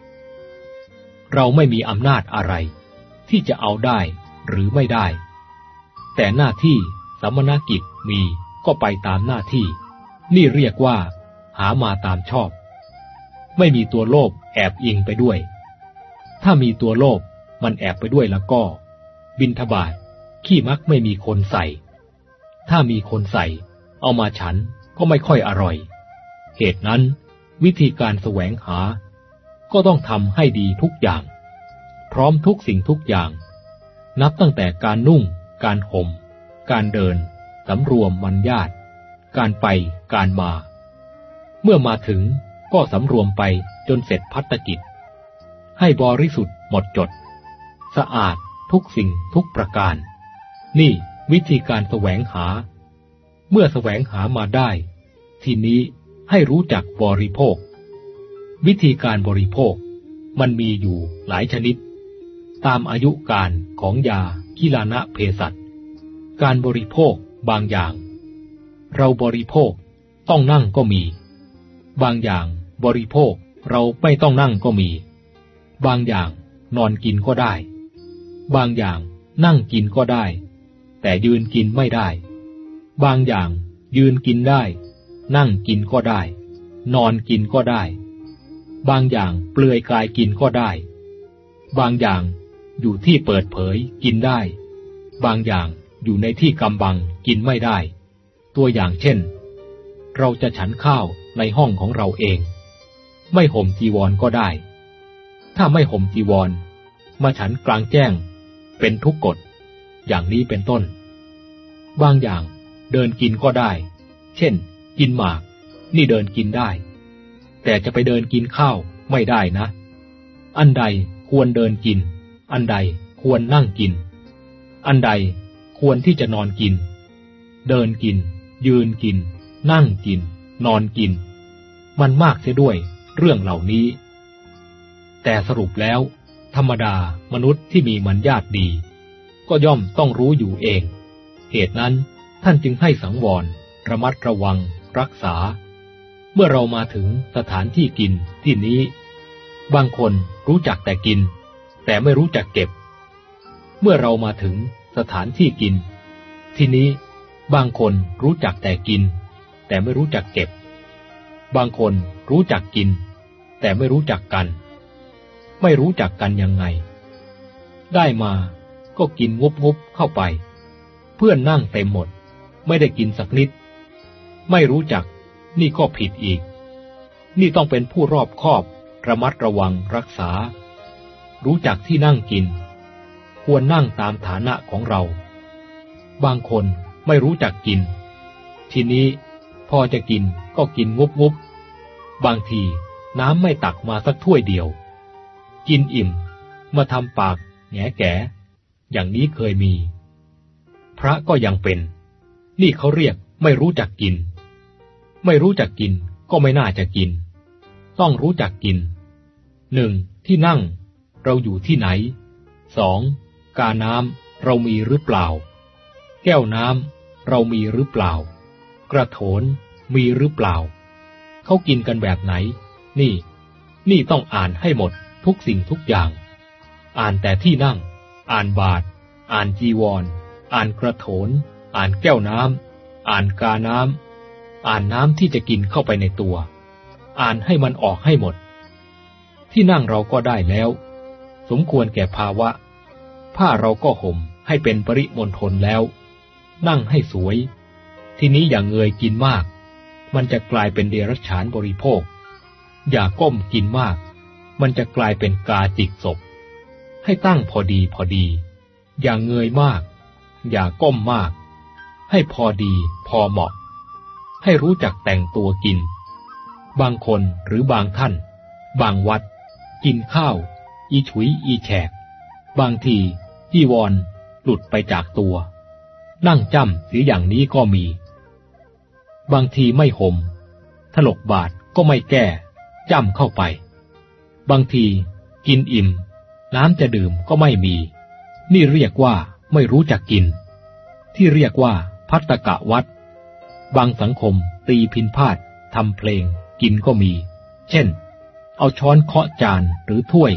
เราไม่มีอำนาจอะไรที่จะเอาได้หรือไม่ได้แต่หน้าที่สมณกิจมีก็ไปตามหน้าที่นี่เรียกว่าหามาตามชอบไม่มีตัวโลภแอบอิงไปด้วยถ้ามีตัวโลภมันแอบไปด้วยแล้วก็บิณฑบาตขี้มักไม่มีคนใส่ถ้ามีคนใส่เอามาฉันก็ไม่ค่อยอร่อยเหตุนั้นวิธีการแสวงหาก็ต้องทำให้ดีทุกอย่างพร้อมทุกสิ่งทุกอย่างนับตั้งแต่การนุ่งการห่มการเดินสำรวมมัญญาตการไปการมาเมื่อมาถึงก็สำรวมไปจนเสร็จภัตกิจให้บริสุทธิ์หมดจดสะอาดทุกสิ่งทุกประการนี่วิธีการแสวงหาเมื่อแสวงหามาได้ทีนี้ให้รู้จักบริโภควิธีการบริโภคมันมีอยู่หลายชนิดตามอายุการของยาคิลานะเภสัชการบริโภคบางอย่างเราบริโภคต้องนั่งก็มีบางอย่างบริโภคเราไม่ต้องนั่งก็มีบางอย่างนอนกินก็ได้บางอย่างนั่งกินก็ได้แต่ยืนกินไม่ได้บางอย่างยืนกินได้นั่งกินก็ได้นอนกินก็ได้บางอย่างเปลือยกายกินก็ได้บางอย่างอยู่ที่เปิดเผยกินได้บางอย่างอยู่ในที่กำบังกินไม่ได้ตัวอย่างเช่นเราจะฉันข้าวในห้องของเราเองไม่ห่มจีวรก็ได้ถ้าไม่ห่มจีวรมาฉันกลางแจ้งเป็นทุกกฎอย่างนี้เป็นต้นบางอย่างเดินกินก็ได้เช่นกินหมากนี่เดินกินได้แต่จะไปเดินกินข้าวไม่ได้นะอันใดควรเดินกินอันใดควรนั่งกินอันใดควรที่จะนอนกินเดินกินยืนกินนั่งกินนอนกินมันมากเสียด้วยเรื่องเหล่านี้แต่สรุปแล้วธรรมดามนุษย์ที่มีมัญญาตดีก็ย่อมต้องรู้อยู่เองเหตุนั้นท่านจึงให้สังวรระมัดระวังรักษาเมื่อเรามาถึงสถานที่กินที่นี้บางคนรู้จักแต่กินแต่ไม่รู้จักเก็บเมื่อเรามาถึงสถานที่กินที่นี้บางคนรู้จักแต่กินแต่ไม่รู้จักเก็บบางคนรู้จักกินแต่ไม่รู้จักกันไม่รู้จักกันยังไงได้มาก็กินงบงบเข้าไปเพื่อนนั่งเต็มหมดไม่ได้กินสักนิดไม่รู้จักนี่ก็ผิดอีกนี่ต้องเป็นผู้รอบคอบระมัดระวังรักษารู้จักที่นั่งกินควรนั่งตามฐานะของเราบางคนไม่รู้จักกินทีนี้พอจะกินก็กินงบงบบางทีน้ำไม่ตักมาสักถ้วยเดียวกินอิ่มมาทำปากแหงแก่อย่างนี้เคยมีพระก็ยังเป็นนี่เขาเรียกไม่รู้จักกินไม่รู้จักกินก็ไม่น่าจะกินต้องรู้จักกินหนึ่งที่นั่งเราอยู่ที่ไหนสองกาน้ำเรามีหรือเปล่าแก้วน้ำเรามีหรือเปล่ากระโถนมีหรือเปล่าเขากินกันแบบไหนนี่นี่ต้องอ่านให้หมดทุกสิ่งทุกอย่างอ่านแต่ที่นั่งอ่านบาตรอ่านจีวรอ่านกระโถนอ่านแก้วน้ำอ่านกาน้ำอ่านน้ำที่จะกินเข้าไปในตัวอ่านให้มันออกให้หมดที่นั่งเราก็ได้แล้วสมควรแก่ภาวะผ้าเราก็ห่มให้เป็นปริมณฑลแล้วนั่งให้สวยทีนี้อย่าเงยกินมากมันจะกลายเป็นเดรัจฉานบริโภคอย่าก้มกินมากมันจะกลายเป็นกาจิกศพให้ตั้งพอดีพอดีอย่าเงยมากอย่าก้มมากให้พอดีพอเหมาะให้รู้จักแต่งตัวกินบางคนหรือบางท่านบางวัดกินข้าวอีฉุยอีแฉกบางทีจีวรหลุดไปจากตัวนั่งจ้ำเสียอย่างนี้ก็มีบางทีไม่ห่มถลกบาทก็ไม่แก้จ้ำเข้าไปบางทีกินอิ่มน้ำจะดื่มก็ไม่มีนี่เรียกว่าไม่รู้จักกินที่เรียกว่าภัตตกะวัดบางสังคมตีพิณพาทย์ทำเพลงกินก็มีเช่นเอาช้อนเคาะจานหรือถ้วยเ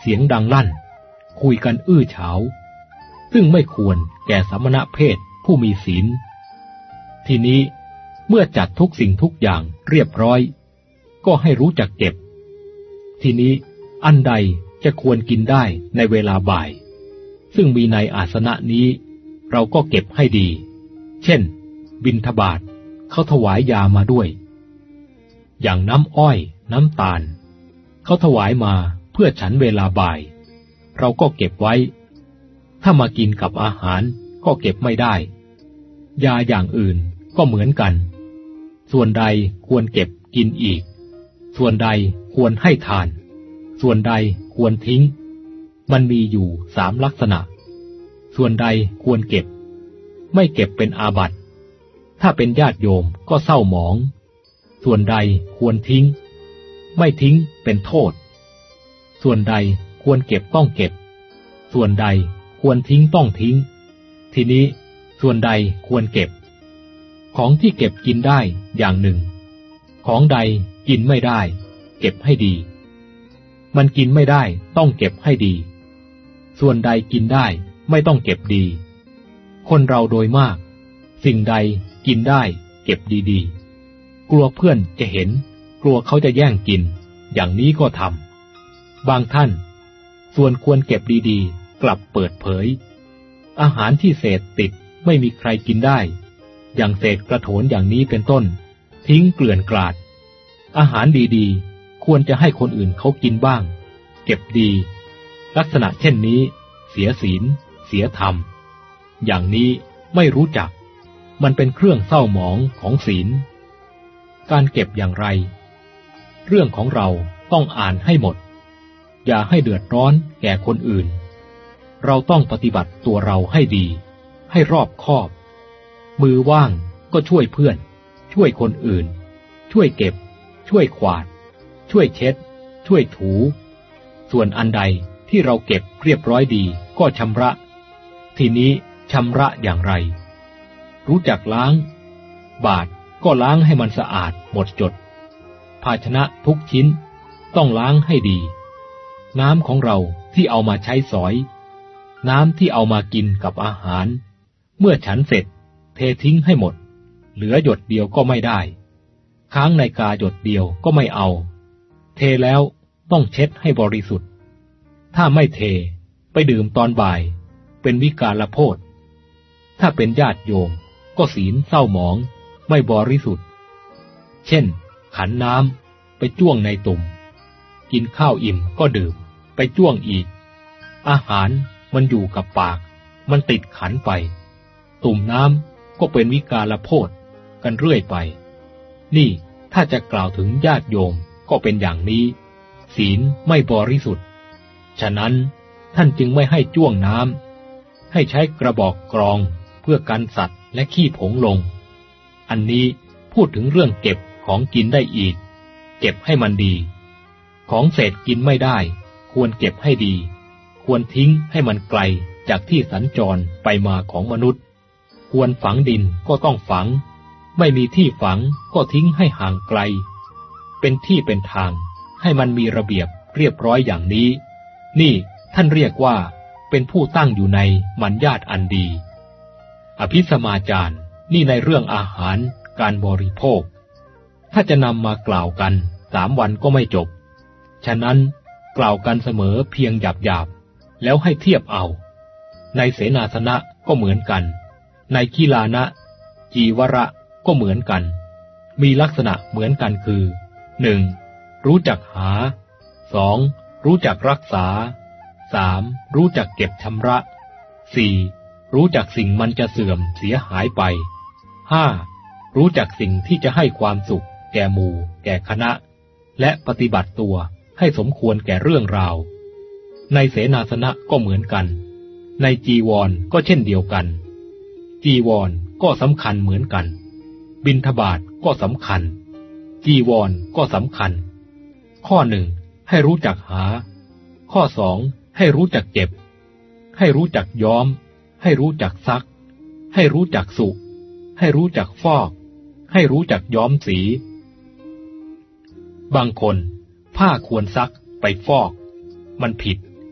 สียงดังลั่นคุยกันอื้อฉาวซึ่งไม่ควรแก่สมณเพศผู้มีศีลทีนี้เมื่อจัดทุกสิ่งทุกอย่างเรียบร้อยก็ให้รู้จักเก็บทีนี้อันใดจะควรกินได้ในเวลาบ่ายซึ่งมีในอาสนะนี้เราก็เก็บให้ดีเช่นบิณฑบาตเขาถวายยามาด้วยอย่างน้ำอ้อยน้ำตาลเขาถวายมาเพื่อฉันเวลาบ่ายเราก็เก็บไว้ถ้ามากินกับอาหารก็เก็บไม่ได้ยาอย่างอื่นก็เหมือนกันส่วนใดควรเก็บกินอีกส่วนใดควรให้ทานส่วนใดควรทิ้งมันมีอยู่สามลักษณะส่วนใดควรเก็บไม่เก็บเป็นอาบัติถ้าเป็นญาติโยมก็เศร้าหมองส่วนใดควรทิ้งไม่ทิ้งเป็นโทษส่วนใดควรเก็บต้องเก็บส่วนใดควรทิ้งต้องทิ้งทีนี้ส่วนใดควรเก็บของที่เก็บกินได้อย่างหนึ่งของใดกินไม่ได้เก็บให้ดีมันกินไม่ได้ต้องเก็บให้ดีส่วนใดกินได้ไม่ต้องเก็บดีคนเราโดยมากสิ่งใดกินได้เก็บดีๆกลัวเพื่อนจะเห็นกลัวเขาจะแย่งกินอย่างนี้ก็ทำบางท่านส่วนควรเก็บดีๆกลับเปิดเผยอาหารที่เศษติดไม่มีใครกินได้อย่างเศษกระโถนอย่างนี้เป็นต้นทิ้งเกลื่อนกลาดอาหารดีๆควรจะให้คนอื่นเขากินบ้างเก็บดีลักษณะเช่นนี้เสียศีลเสียธรรมอย่างนี้ไม่รู้จักมันเป็นเครื่องเศร้าหมองของศีลการเก็บอย่างไรเรื่องของเราต้องอ่านให้หมดอย่าให้เดือดร้อนแก่คนอื่นเราต้องปฏิบัติตัวเราให้ดีให้รอบคอบมือว่างก็ช่วยเพื่อนช่วยคนอื่นช่วยเก็บช่วยขวาดช่วยเช็ดช่วยถูส่วนอันใดที่เราเก็บเรียบร้อยดีก็ชำระทีนี้ชำระอย่างไรรู้จักล้างบาตรก็ล้างให้มันสะอาดหมดจดภาชนะทุกชิ้นต้องล้างให้ดีน้ำของเราที่เอามาใช้สอยน้ำที่เอามากินกับอาหารเมื่อฉันเสร็จเททิ้งให้หมดเหลือหยดเดียวก็ไม่ได้ค้างในกาหยดเดียวก็ไม่เอาเทแล้วต้องเช็ดให้บริสุทธิ์ถ้าไม่เทไปดื่มตอนบ่ายเป็นวิกาลโภชถ้าเป็นญาติโยมก็ศีลเศร้าหมองไม่บริสุทธิ์เช่นขันน้ำไปจ้วงในตุ่มกินข้าวอิ่มก็ดื่มไปจ้วงอีกอาหารมันอยู่กับปากมันติดขันไปตุ่มน้ำก็เป็นวิกาลโภชกันเรื่อยไปนี่ถ้าจะกล่าวถึงญาติโยมก็เป็นอย่างนี้ศีลไม่บริสุทธิ์ฉะนั้นท่านจึงไม่ให้จ้วงน้ำให้ใช้กระบอกกรองเพื่อกันสัตว์และขี้ผงลงอันนี้พูดถึงเรื่องเก็บของกินได้อีกเก็บให้มันดีของเศษกินไม่ได้ควรเก็บให้ดีควรทิ้งให้มันไกลจากที่สัญจรไปมาของมนุษย์ควรฝังดินก็ต้องฝังไม่มีที่ฝังก็ทิ้งให้ห่างไกลเป็นที่เป็นทางให้มันมีระเบียบเรียบร้อยอย่างนี้นี่ท่านเรียกว่าเป็นผู้ตั้งอยู่ในมัญญาตอันดีอภิสมาจารนี่ในเรื่องอาหารการบริโภคถ้าจะนำมากล่าวกันสามวันก็ไม่จบฉะนั้นกล่าวกันเสมอเพียงหยาบหยาบแล้วให้เทียบเอาในเสนาสนะก็เหมือนกันในกีฬานะจีวระก็เหมือนกันมีลักษณะเหมือนกันคือหนึ่งรู้จักหาสองรู้จักรักษาสามรู้จักเก็บชำระสี่รู้จักสิ่งมันจะเสื่อมเสียหายไปห้ารู้จักสิ่งที่จะให้ความสุขแก่หมู่แก่คณะและปฏิบัติตัวให้สมควรแก่เรื่องราวในเสนาสนะก็เหมือนกันในจีวรก็เช่นเดียวกันจีวรก็สำคัญเหมือนกันบิณฑบาตก็สำคัญจีวรก็สำคัญข้อหนึ่งให้รู้จักหาข้อสองให้รู้จักเก็บให้รู้จักย้อมให้รู้จักซักให้รู้จักสุให้รู้จักฟอกให้รู้จักย้อมสีบางคนผ้าควรซักไปฟอกมันผิด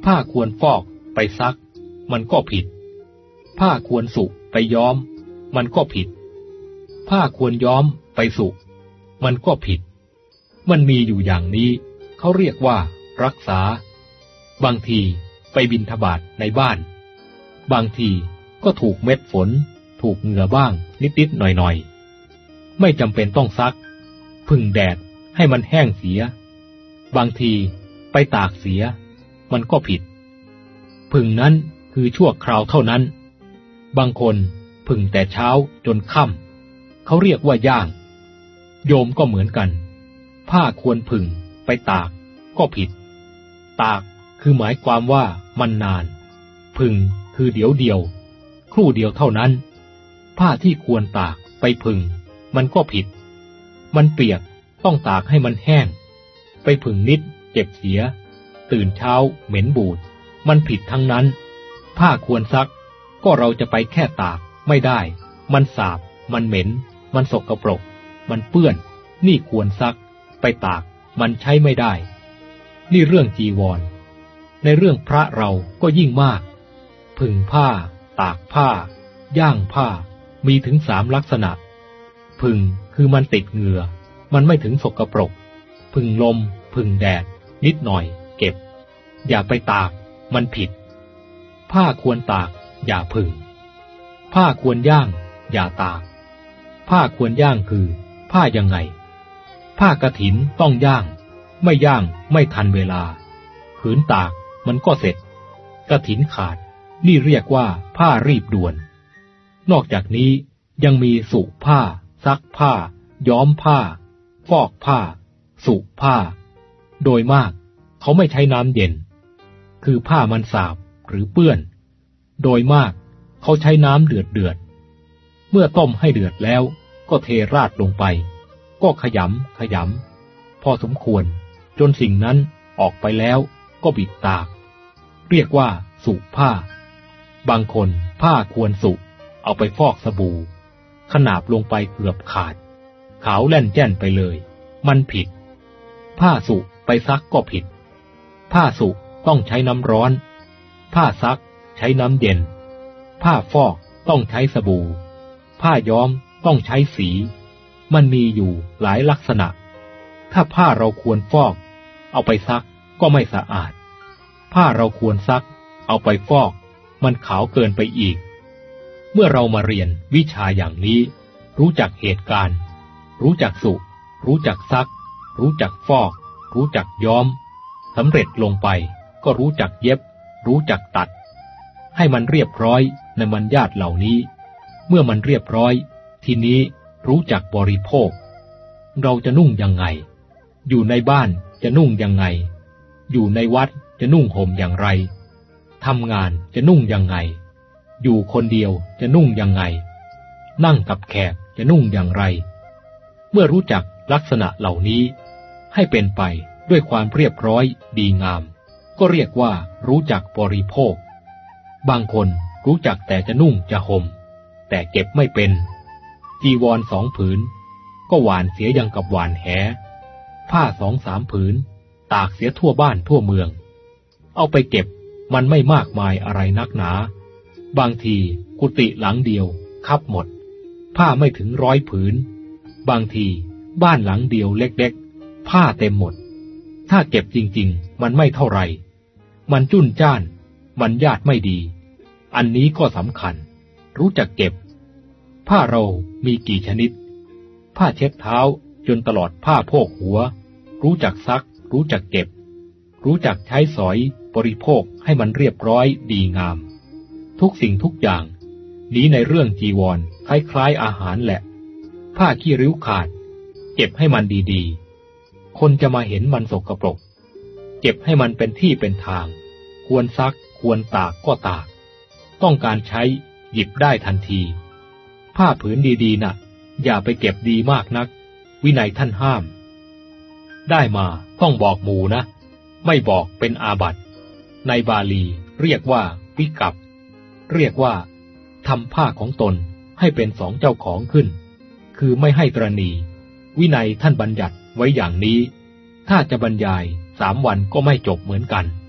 ผ้าควรฟอกไปซักมันก็ผิดผ้าควรสุไปย้อมมันก็ผิดผ้าควรย้อมไปสุมันก็ผิดมันมีอยู่อย่างนี้เขาเรียกว่ารักษาบางทีไปบิณฑบาตในบ้านบางทีก็ถูกเม็ดฝนถูกเหงื่อบ้างนิดๆหน่อยๆไม่จำเป็นต้องซักพึ่งแดดให้มันแห้งเสียบางทีไปตากเสียมันก็ผิดพึ่งนั้นคือชั่วคราวเท่านั้นบางคนพึ่งแต่เช้าจนค่ำเขาเรียกว่าย่างโยมก็เหมือนกันผ้าควรพึ่งไปตากก็ผิดตากคือหมายความว่ามันนานพึ่งคือเดี๋ยวเดียวครู่เดียวเท่านั้นผ้าที่ควรตากไปพึ่งมันก็ผิดมันเปียกต้องตากให้มันแห้งไปพึ่งนิดเจ็บเสียตื่นเช้าเหม็นบูดมันผิดทั้งนั้นผ้าควรซักก็เราจะไปแค่ตากไม่ได้มันสาบมันเหม็นมันสกปรกมันเปื้อนนี่ควรซักไปตากมันใช้ไม่ได้นี่เรื่องจีวรในเรื่องพระเราก็ยิ่งมากผึ่งผ้าตากผ้าย่างผ้ามีถึงสามลักษณะผึ่งคือมันติดเหงื่อมันไม่ถึงสกปรกผึ่งลมผึ่งแดดนิดหน่อยเก็บอย่าไปตากมันผิดผ้าควรตากอย่าผึ่งผ้าควรย่างอย่าตากผ้าควรย่างคือผ้ายังไงผ้ากฐินต้องย่างไม่ย่างไม่ทันเวลาขืนตากมันก็เสร็จกฐินขาดนี่เรียกว่าผ้ารีบด่วนนอกจากนี้ยังมีสุผ้าซักผ้าย้อมผ้าฟอกผ้าสุผ้าโดยมากเขาไม่ใช้น้ำเย็นคือผ้ามันสาบหรือเปื้อนโดยมากเขาใช้น้ำเดือดเดือดเมื่อต้มให้เดือดแล้วก็เทราดลงไปก็ขยำขยำพอสมควรจนสิ่งนั้นออกไปแล้วก็บิดตากเรียกว่าสุผ้าบางคนผ้าควรสุเอาไปฟอกสบู่ขนาบลงไปเกือบขาดขาวแล่นแจ้นไปเลยมันผิดผ้าสุไปซักก็ผิดผ้าสุต้องใช้น้ำร้อนผ้าซักใช้น้ำเย็นผ้าฟอกต้องใช้สบู่ผ้าย้อมต้องใช้สีมันมีอยู่หลายลักษณะถ้าผ้าเราควรฟอกเอาไปซักก็ไม่สะอาดผ้าเราควรซักเอาไปฟอกมันขาวเกินไปอีกเมื่อเรามาเรียนวิชาอย่างนี้รู้จักเหตุการณ์รู้จักสุรู้จักซักรู้จักฟอกรู้จักย้อมสำเร็จลงไปก็รู้จักเย็บรู้จักตัดให้มันเรียบร้อยในมัญญาติเหล่านี้เมื่อมันเรียบร้อยทีนี้รู้จักบริโภคเราจะนุ่งยังไงอยู่ในบ้านจะนุ่งยังไงอยู่ในวัดจะนุ่งห่มอย่างไรทำงานจะนุ่งยังไงอยู่คนเดียวจะนุ่งยังไงนั่งกับแขกจะนุ่งอย่างไรเมื่อรู้จักลักษณะเหล่านี้ให้เป็นไปด้วยความเรียบร้อยดีงามก็เรียกว่ารู้จักบริโภคบางคนรู้จักแต่จะนุ่งจะห่มแต่เก็บไม่เป็นจีวรสองผืนก็หวานเสียยังกับหวานแหผ้าสองสามผืนตากเสียทั่วบ้านทั่วเมืองเอาไปเก็บมันไม่มากมายอะไรนักหนาบางทีกุฏิหลังเดียวคับหมดผ้าไม่ถึงร้อยผืนบางทีบ้านหลังเดียวเล็กๆผ้าเต็มหมดถ้าเก็บจริงๆมันไม่เท่าไรมันจุ้นจ้านมันญาติไม่ดีอันนี้ก็สำคัญรู้จักเก็บผ้าเรามีกี่ชนิดผ้าเช็ดเท้าจนตลอดผ้าโพกหัวรู้จักซักรู้จักเก็บรู้จักใช้สอยบริโภคให้มันเรียบร้อยดีงามทุกสิ่งทุกอย่างนี้ในเรื่องจีวรคล้ายๆอาหารแหละผ้าขี้ริ้วขาดเก็บให้มันดีๆคนจะมาเห็นมันสกปรกเก็บให้มันเป็นที่เป็นทางควรซักควรตากก็ตากต้องการใช้หยิบได้ทันทีผ้าผืนดีๆน่ะอย่าไปเก็บดีมากนักวินัยท่านห้ามได้มาต้องบอกหมู่นะไม่บอกเป็นอาบัติในบาลีเรียกว่าวิกัปเรียกว่าทำผ้าของตนให้เป็นสองเจ้าของขึ้นคือไม่ให้ตรณีวินัยท่านบัญญัติไว้อย่างนี้ถ้าจะบรรยายสามวันก็ไม่จบเหมือนกัน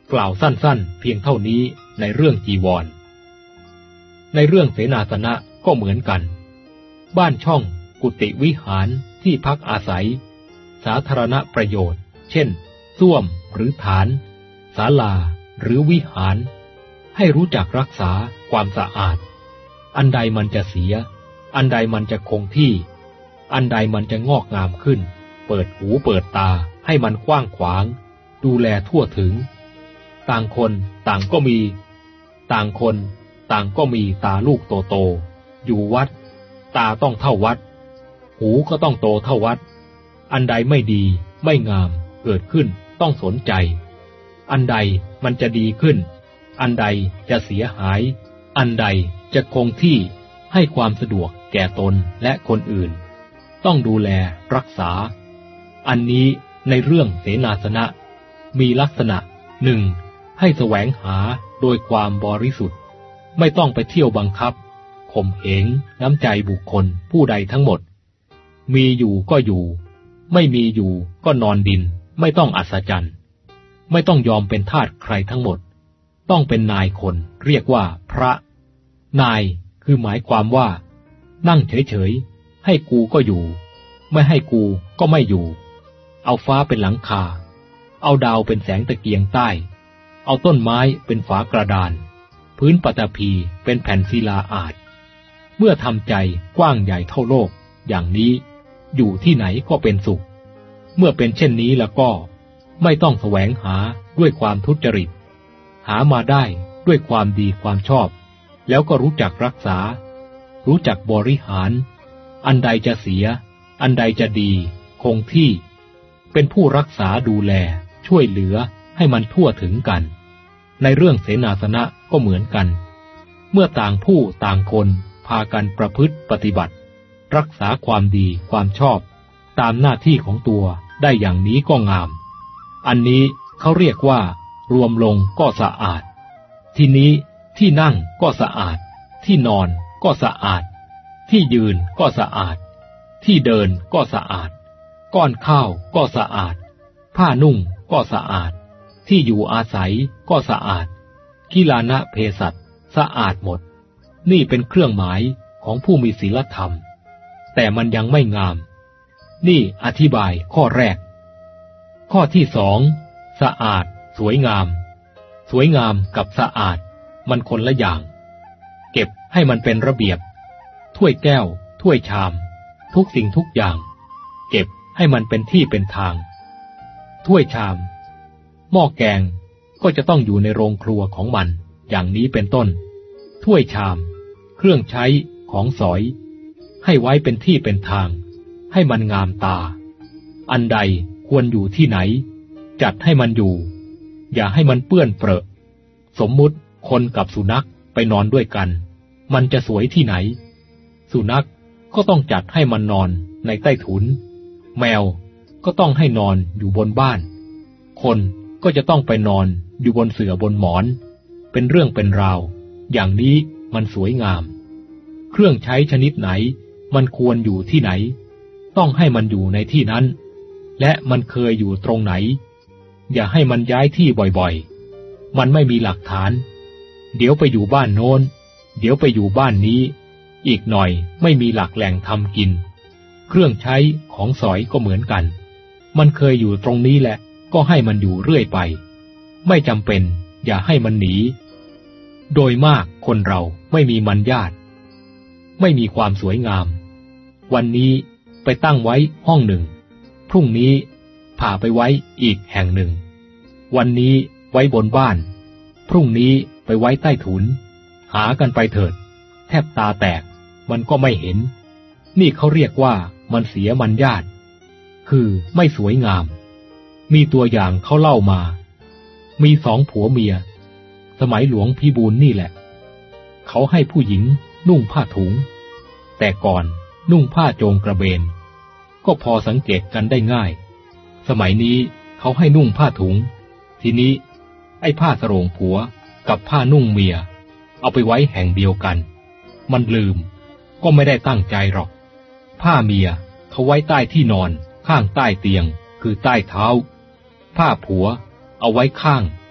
กล่าวสั้นๆเพียงเท่านี้ในเรื่องจีวรในเรื่องเสนาสนะก็เหมือนกันบ้านช่องกุฏิวิหารที่พักอาศัยสาธารณประโยชน์เช่นส้วมหรือฐานศาลาหรือวิหารให้รู้จักรักษาความสะอาดอันใดมันจะเสียอันใดมันจะคงที่อันใดมันจะงอกงามขึ้นเปิดหูเปิดตาให้มันกว้างขวางดูแลทั่วถึงต่างคนต่างก็มีต่างคนต่างก็มีตาลูกโตๆอยู่วัดตาต้องเท่าวัดหูก็ต้องโตเท่าวัดอันใดไม่ดีไม่งามเกิดขึ้นต้องสนใจอันใดมันจะดีขึ้นอันใดจะเสียหายอันใดจะคงที่ให้ความสะดวกแก่ตนและคนอื่นต้องดูแลรักษาอันนี้ในเรื่องเสนาสนะมีลักษณะหนึ่งให้แสวงหาโดยความบริสุทธิ์ไม่ต้องไปเที่ยวบังคับข่มเหงน้ำใจบุคคลผู้ใดทั้งหมดมีอยู่ก็อยู่ไม่มีอยู่ก็นอนดินไม่ต้องอัศจรรย์ไม่ต้องยอมเป็นทาสใครทั้งหมดต้องเป็นนายคนเรียกว่าพระนายคือหมายความว่านั่งเฉยๆให้กูก็อยู่ไม่ให้กูก็ไม่อยู่เอาฟ้าเป็นหลังคาเอาดาวเป็นแสงตะเกียงใต้เอาต้นไม้เป็นฝากระดานพื้นปฐพีเป็นแผ่นศิลาอาจเมื่อทำใจกว้างใหญ่เท่าโลกอย่างนี้อยู่ที่ไหนก็เป็นสุขเมื่อเป็นเช่นนี้แล้วก็ไม่ต้องแสวงหาด้วยความทุจริตหามาได้ด้วยความดีความชอบแล้วก็รู้จักรักษารู้จักบริหารอันใดจะเสียอันใดจะดีคงที่เป็นผู้รักษาดูแลช่วยเหลือให้มันทั่วถึงกันในเรื่องเสนาสนะก็เหมือนกันเมื่อต่างผู้ต่างคนพากันประพฤติปฏิบัติรักษาความดีความชอบตามหน้าที่ของตัวได้อย่างนี้ก็งามอันนี้เขาเรียกว่ารวมลงก็สะอาดทีนี้ที่นั่งก็สะอาดที่นอนก็สะอาดที่ยืนก็สะอาดที่เดินก็สะอาดก้อนข้าวก็สะอาดผ้านุ่งก็สะอาดที่อยู่อาศัยก็สะอาดกิลานะเภสัชสะอาดหมดนี่เป็นเครื่องหมายของผู้มีศีลธรรมแต่มันยังไม่งามนี่อธิบายข้อแรกข้อที่สองสะอาดสวยงามสวยงามกับสะอาดมันคนละอย่างเก็บให้มันเป็นระเบียบถ้วยแก้วถ้วยชามทุกสิ่งทุกอย่างเก็บให้มันเป็นที่เป็นทางถ้วยชามหม้อแกงก็จะต้องอยู่ในโรงครัวของมันอย่างนี้เป็นต้นถ้วยชามเครื่องใช้ของสอยให้ไว้เป็นที่เป็นทางให้มันงามตาอันใดควรอยู่ที่ไหนจัดให้มันอยู่อย่าให้มันเปื้อนเปรอะสมมุติคนกับสุนัขไปนอนด้วยกันมันจะสวยที่ไหนสุนัขก็ต้องจัดให้มันนอนในใต้ถุนแมวก็ต้องให้นอนอยู่บนบ้านคนก็จะต้องไปนอนอยู่บนเสื่อบนหมอนเป็นเรื่องเป็นราวอย่างนี้มันสวยงามเครื่องใช้ชนิดไหนมันควรอยู่ที่ไหนต้องให้มันอยู่ในที่นั้นและมันเคยอยู่ตรงไหนอย่าให้มันย้ายที่บ่อยๆมันไม่มีหลักฐานเดี๋ยวไปอยู่บ้านโน้นเดี๋ยวไปอยู่บ้านนี้อีกหน่อยไม่มีหลักแหล่งทำกินเครื่องใช้ของสอยก็เหมือนกันมันเคยอยู่ตรงนี้แหละก็ให้มันอยู่เรื่อยไปไม่จำเป็นอย่าให้มันหนีโดยมากคนเราไม่มีมัญญาตไม่มีความสวยงามวันนี้ไปตั้งไว้ห้องหนึ่งพรุ่งนี้พาไปไว้อีกแห่งหนึ่งวันนี้ไว้บนบ้านพรุ่งนี้ไปไว้ใต้ถุนหากันไปเถิดแทบตาแตกมันก็ไม่เห็นนี่เขาเรียกว่ามันเสียมัญญาตคือไม่สวยงามมีตัวอย่างเขาเล่ามามีสองผัวเมียสมัยหลวงพิบูลนี่แหละเขาให้ผู้หญิงนุ่งผ้าถุงแต่ก่อนนุ่งผ้าโจงกระเบนก็พอสังเกตกันได้ง่ายสมัยนี้เขาให้นุ่งผ้าถุงทีนี้ไอ้ผ้าสโรงผัวกับผ้านุ่งเมียเอาไปไว้แห่งเดียวกันมันลืมก็ไม่ได้ตั้งใจหรอกผ้าเมียเขาไว้ใต้ที่นอนข้างใต้เตียงคือใต้เท้าผ้าผัวเอาไว้ข้าง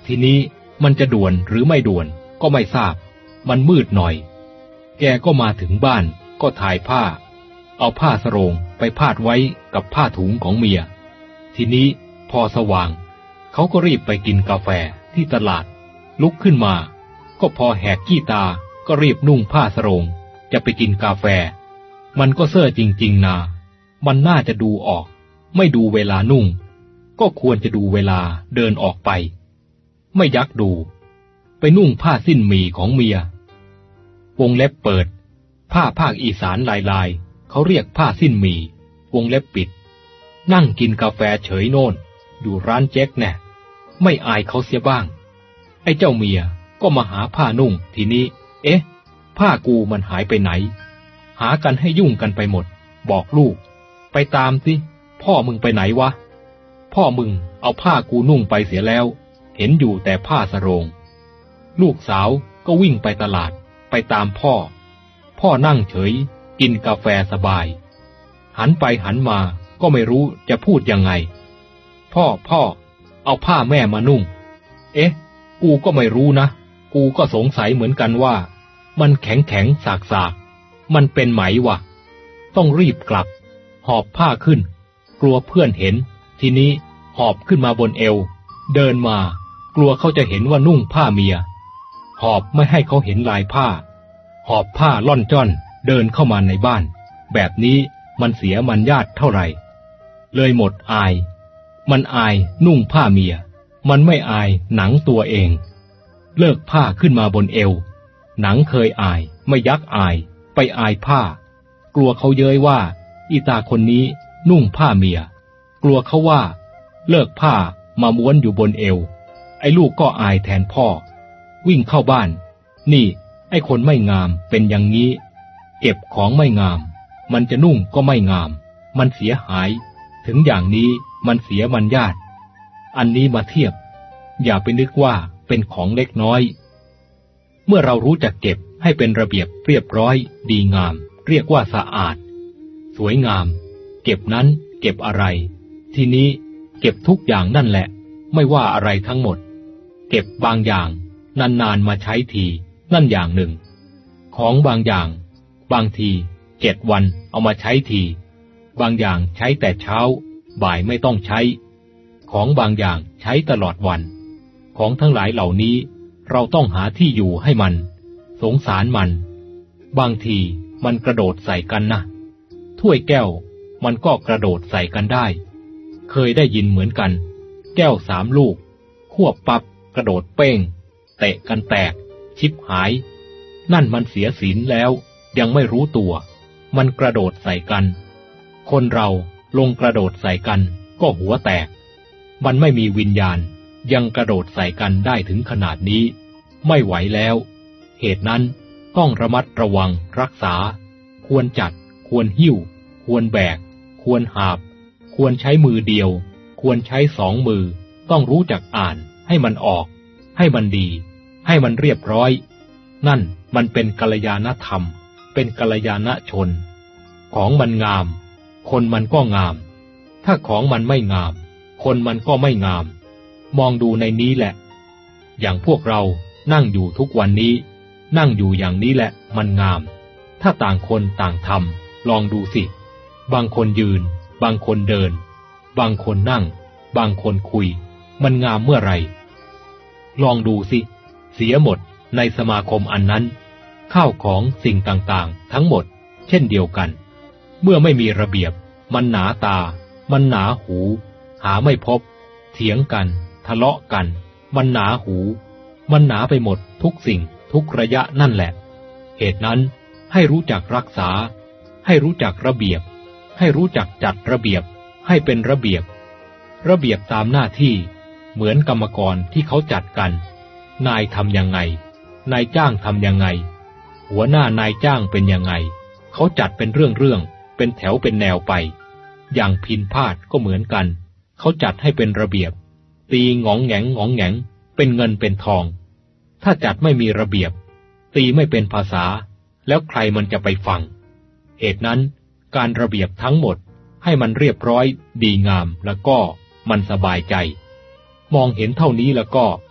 ทีนี้มันจะด่วนหรือไม่ด่วนก็ไม่ทราบมันมืดหน่อยแกก็มาถึงบ้านก็ถ่ายผ้าเอาผ้าสโรงไปพาดไว้กับผ้าถุงของเมียทีนี้พอสว่างเขาก็รีบไปกินกาแฟที่ตลาดลุกขึ้นมาก็พอแหกขี้ตาก็รีบนุ่งผ้าสโรงจะไปกินกาแฟมันก็เซ่อจริงๆนามันน่าจะดูออกไม่ดูเวลานุ่งก็ควรจะดูเวลาเดินออกไปไม่ยักดูไปนุ่งผ้าสิ้นหมี่ของเมียวงเล็บเปิดผ้าภาคอีสานลายลายเขาเรียกผ้าสิ้นหมี่วงเล็บปิดนั่งกินกาแฟเฉยโน่นอยู่ร้านแจ็คแน่ไม่อายเขาเสียบ้างไอ้เจ้าเมียก็มาหาผ้านุ่งทีนี้เอ๊ะผ้ากูมันหายไปไหนหากันให้ยุ่งกันไปหมดบอกลูกไปตามสิพ่อมึงไปไหนวะพ่อมึงเอาผ้ากูนุ่งไปเสียแล้วเห็นอยู่แต่ผ้าสโรงลูกสาวก็วิ่งไปตลาดไปตามพ่อพ่อนั่งเฉยกินกาแฟสบายหันไปหันมาก็ไม่รู้จะพูดยังไงพ่อพ่อเอาผ้าแม่มานุ่งเอ๊ะกูก็ไม่รู้นะกูก็สงสัยเหมือนกันว่ามันแข็งแข็งสากสากมันเป็นไหมวะต้องรีบกลับหอบผ้าขึ้นกลัวเพื่อนเห็นทีนี้หอบขึ้นมาบนเอวเดินมากลัวเขาจะเห็นว่านุ่งผ้าเมียหอบไม่ให้เขาเห็นลายผ้าหอบผ้าล่อนจ้อนเดินเข้ามาในบ้านแบบนี้มันเสียมันญาติเท่าไหร่เลยหมดอายมันอายนุ่งผ้าเมียมันไม่อายหนังตัวเองเลิกผ้าขึ้นมาบนเอวหนังเคยอายไม่ยักอายไปอายผ้ากลัวเขาเย้ยว่าอีตาคนนี้นุ่งผ้าเมียกลัวเขาว่าเลิกผ้ามาม้วนอยู่บนเอวไอ้ลูกก็อายแทนพ่อวิ่งเข้าบ้านนี่ไอ้คนไม่งามเป็นอย่างนี้เก็บของไม่งามมันจะนุ่งก็ไม่งามมันเสียหายถึงอย่างนี้มันเสียมันญาติอันนี้มาเทียบอย่าไปนึกว่าเป็นของเล็กน้อยเมื่อเรารู้จักเก็บให้เป็นระเบียบเรียบร้อยดีงามเรียกว่าสะอาดสวยงามเก็บนั้นเก็บอะไรทีนี้เก็บทุกอย่างนั่นแหละไม่ว่าอะไรทั้งหมดเก็บบางอย่างนานๆมาใช้ทีนั่นอย่างหนึ่งของบางอย่างบางทีเจ็ดวันเอามาใช้ทีบางอย่างใช้แต่เช้าบ่ายไม่ต้องใช้ของบางอย่างใช้ตลอดวันของทั้งหลายเหล่านี้เราต้องหาที่อยู่ให้มันสงสารมันบางทีมันกระโดดใส่กันนะถ้วยแก้วมันก็กระโดดใส่กันได้เคยได้ยินเหมือนกันแก้วสามลูกควบปับกระโดดเป้งเตะกันแตกชิบหายนั่นมันเสียศีลแล้วยังไม่รู้ตัวมันกระโดดใส่กันคนเราลงกระโดดใส่กันก็หัวแตกมันไม่มีวิญญาณยังกระโดดใส่กันได้ถึงขนาดนี้ไม่ไหวแล้วเหตุนั้นต้องระมัดระวังรักษาควรจัดควรหิ้วควรแบกควรหาบควรใช้มือเดียวควรใช้สองมือต้องรู้จักอ่านให้มันออกให้มันดีให้มันเรียบร้อยนั่นมันเป็นกัลยาณธรรมเป็นกัลยาณชนของมันงามคนมันก็งามถ้าของมันไม่งามคนมันก็ไม่งามมองดูในนี้แหละอย่างพวกเรานั่งอยู่ทุกวันนี้นั่งอยู่อย่างนี้แหละมันงามถ้าต่างคนต่างทำลองดูสิบางคนยืนบางคนเดินบางคนนั่งบางคนคุยมันงามเมื่อไหร่ลองดูสิเสียหมดในสมาคมอันนั้นข้าวของสิ่งต่างๆทั้งหมดเช่นเดียวกันเมื่อไม่มีระเบียบมันหนาตามันหนาหูหาไม่พบเถียงกันทะเลาะกันมันหนาหูมันหนาไปหมดทุกสิ่งทุกระยะนั่นแหละเหตุนั้นให้รู้จักรักษาให้รู้จักระเบียบให้รู้จักจัดระเบียบให้เป็นระเบียบระเบียบตามหน้าที่เหมือนกรรมกรที่เขาจัดกันนายทำยังไงนายจ้างทำยังไงหัวหน้านายจ้างเป็นยังไงเขาจัดเป็นเรื่องๆเป็นแถวเป็นแนวไปอย่างพิณพาทย์ก็เหมือนกันเขาจัดให้เป็นระเบียบตีงองแงงงองแงงเป็นเงินเป็นทองถ้าจัดไม่มีระเบียบตีไม่เป็นภาษาแล้วใครมันจะไปฟังเหตุนั้นการระเบียบทั้งหมดให้มันเรียบร้อยดีงามแล้วก็มันสบายใจมองเห็นเท่านี้แล้วก็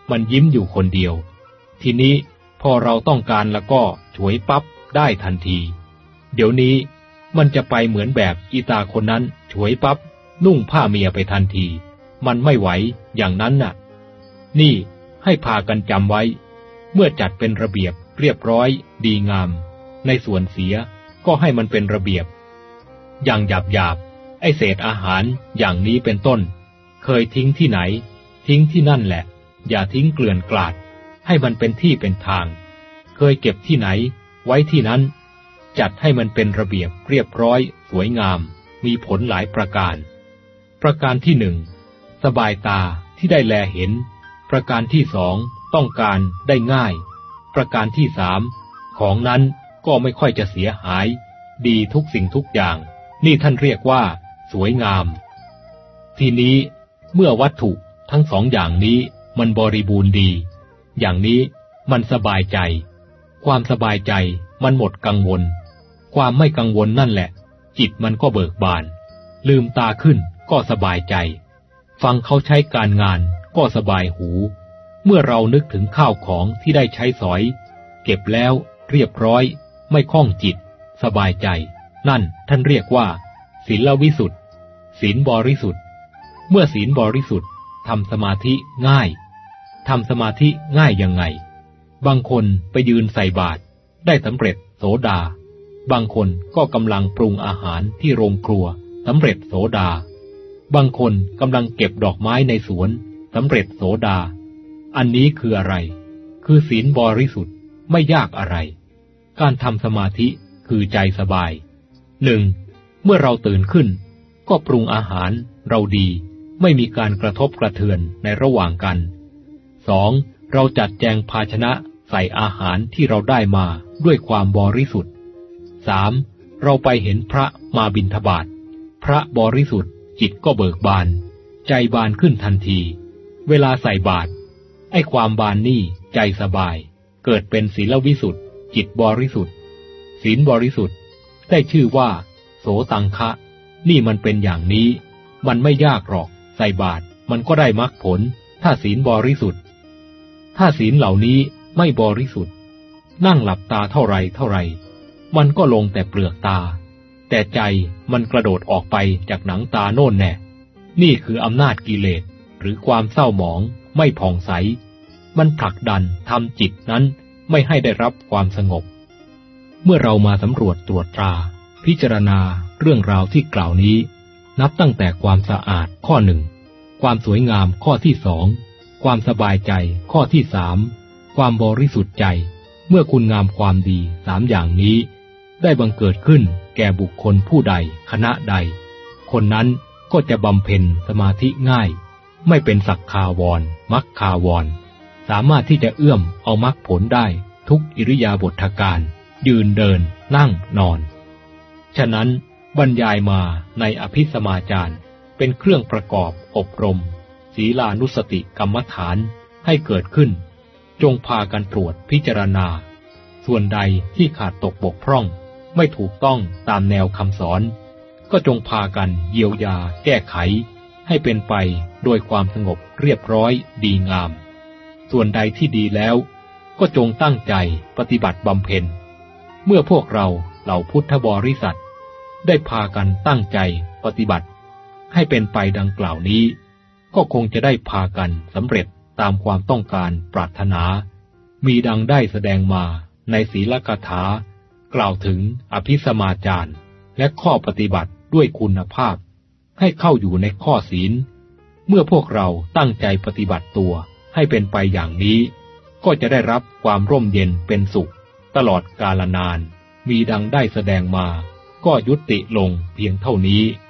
มันยิ้มอยู่คนเดียวทีนี้พอเราต้องการแล้วก็ฉวยปั๊บได้ทันทีเดี๋ยวนี้มันจะไปเหมือนแบบอีตาคนนั้นฉวยปั๊บนุ่งผ้าเมียไปทันทีมันไม่ไหวอย่างนั้นน่ะนี่ให้พากันจำไว้เมื่อจัดเป็นระเบียบเรียบร้อยดีงามในส่วนเสียก็ให้มันเป็นระเบียบอย่างหยาบหยาบไอ้เศษอาหารอย่างนี้เป็นต้นเคยทิ้งที่ไหนทิ้งที่นั่นแหละอย่าทิ้งเกลื่อนกลาดให้มันเป็นที่เป็นทางเคยเก็บที่ไหนไว้ที่นั้นจัดให้มันเป็นระเบียบเรียบร้อยสวยงามมีผลหลายประการประการที่หนึ่งสบายตาที่ได้แลเห็นประการที่สองต้องการได้ง่ายประการที่สามของนั้นก็ไม่ค่อยจะเสียหายดีทุกสิ่งทุกอย่างนี่ท่านเรียกว่าสวยงามทีนี้เมื่อวัตถุทั้งสองอย่างนี้มันบริบูรณ์ดีอย่างนี้มันสบายใจความสบายใจมันหมดกังวลความไม่กังวลนั่นแหละจิตมันก็เบิกบานลืมตาขึ้นก็สบายใจฟังเขาใช้การงานก็สบายหูเมื่อเรานึกถึงข้าวของที่ได้ใช้สอยเก็บแล้วเรียบร้อยไม่ข้องจิตสบายใจนั่นท่านเรียกว่าศีลวิสุทธิ์ศีลบริสุทธิ์เมื่อศีลบริสุทธิ์ทำสมาธิง่ายทำสมาธิง่ายยังไงบางคนไปยืนใส่บาตรได้สำเร็จโสดาบางคนก็กำลังปรุงอาหารที่โรงครัวสำเร็จโสดาบางคนกำลังเก็บดอกไม้ในสวนสำเร็จโสดาอันนี้คืออะไรคือศีลบริสุทธิ์ไม่ยากอะไรการทำสมาธิคือใจสบายหนึ่งเมื่อเราตื่นขึ้นก็ปรุงอาหารเราดีไม่มีการกระทบกระเทือนในระหว่างกันสองเราจัดแจงภาชนะใส่อาหารที่เราได้มาด้วยความบริสุทธิ์สามเราไปเห็นพระมาบิณฑบาตพระบริสุทธิ์จิตก็เบิกบานใจบานขึ้นทันทีเวลาใส่บาตรไอ้ความบานนี่ใจสบายเกิดเป็นศีลวิสุทธิ์จิตบริสุทธิ์ศีลบริสุทธิ์ได้ชื่อว่าโสตังคะนี่มันเป็นอย่างนี้มันไม่ยากหรอกใส่บาตรมันก็ได้มรรคผลถ้าศีลบริสุทธิ์ถ้าศีลเหล่านี้ไม่บริสุทธิ์นั่งหลับตาเท่าไรเท่าไรมันก็ลงแต่เปลือกตาแต่ใจมันกระโดดออกไปจากหนังตาโน่นแน่นี่คืออำนาจกิเลสหรือความเศร้าหมองไม่ผ่องใสมันผลักดันทำจิตนั้นไม่ให้ได้รับความสงบเมื่อเรามาสำรวจตรวจตราพิจารณาเรื่องราวที่กล่าวนี้นับตั้งแต่ความสะอาดข้อหนึ่งความสวยงามข้อที่สองความสบายใจข้อที่สามความบริสุทธิ์ใจเมื่อคุณงามความดีสามอย่างนี้ได้บังเกิดขึ้นแก่บุคคลผู้ใดคณะใดคนนั้นก็จะบำเพ็ญสมาธิง่ายไม่เป็นสักคาวรมักคาวรสามารถที่จะเอื้อมเอามรรคผลได้ทุกอิริยาบถการยืนเดินนั่งนอนฉะนั้นบรรยายมาในอภิสมาจารเป็นเครื่องประกอบอบรมศีลานุสติกรรมฐานให้เกิดขึ้นจงพากันตรวจพิจารณาส่วนใดที่ขาดตกบกพร่องไม่ถูกต้องตามแนวคำสอนก็จงพากันเยียวยาแก้ไขให้เป็นไปโดยความสงบเรียบร้อยดีงามส่วนใดที่ดีแล้วก็จงตั้งใจปฏิบัติบำเพ็ญเมื่อพวกเราเหล่าพุทธบริษัทได้พากันตั้งใจปฏิบัติให้เป็นไปดังกล่าวนี้ก็คงจะได้พากันสำเร็จตามความต้องการปรารถนามีดังได้แสดงมาในศีลกถากล่าวถึงอภิสมาจารและข้อปฏิบัติด้วยคุณภาพให้เข้าอยู่ในข้อศีลเมื่อพวกเราตั้งใจปฏิบัติตัวให้เป็นไปอย่างนี้ก็จะได้รับความร่มเย็นเป็นสุขตลอดกาลนานมีดังได้แสดงมาก็ยุติลงเพียงเท่านี้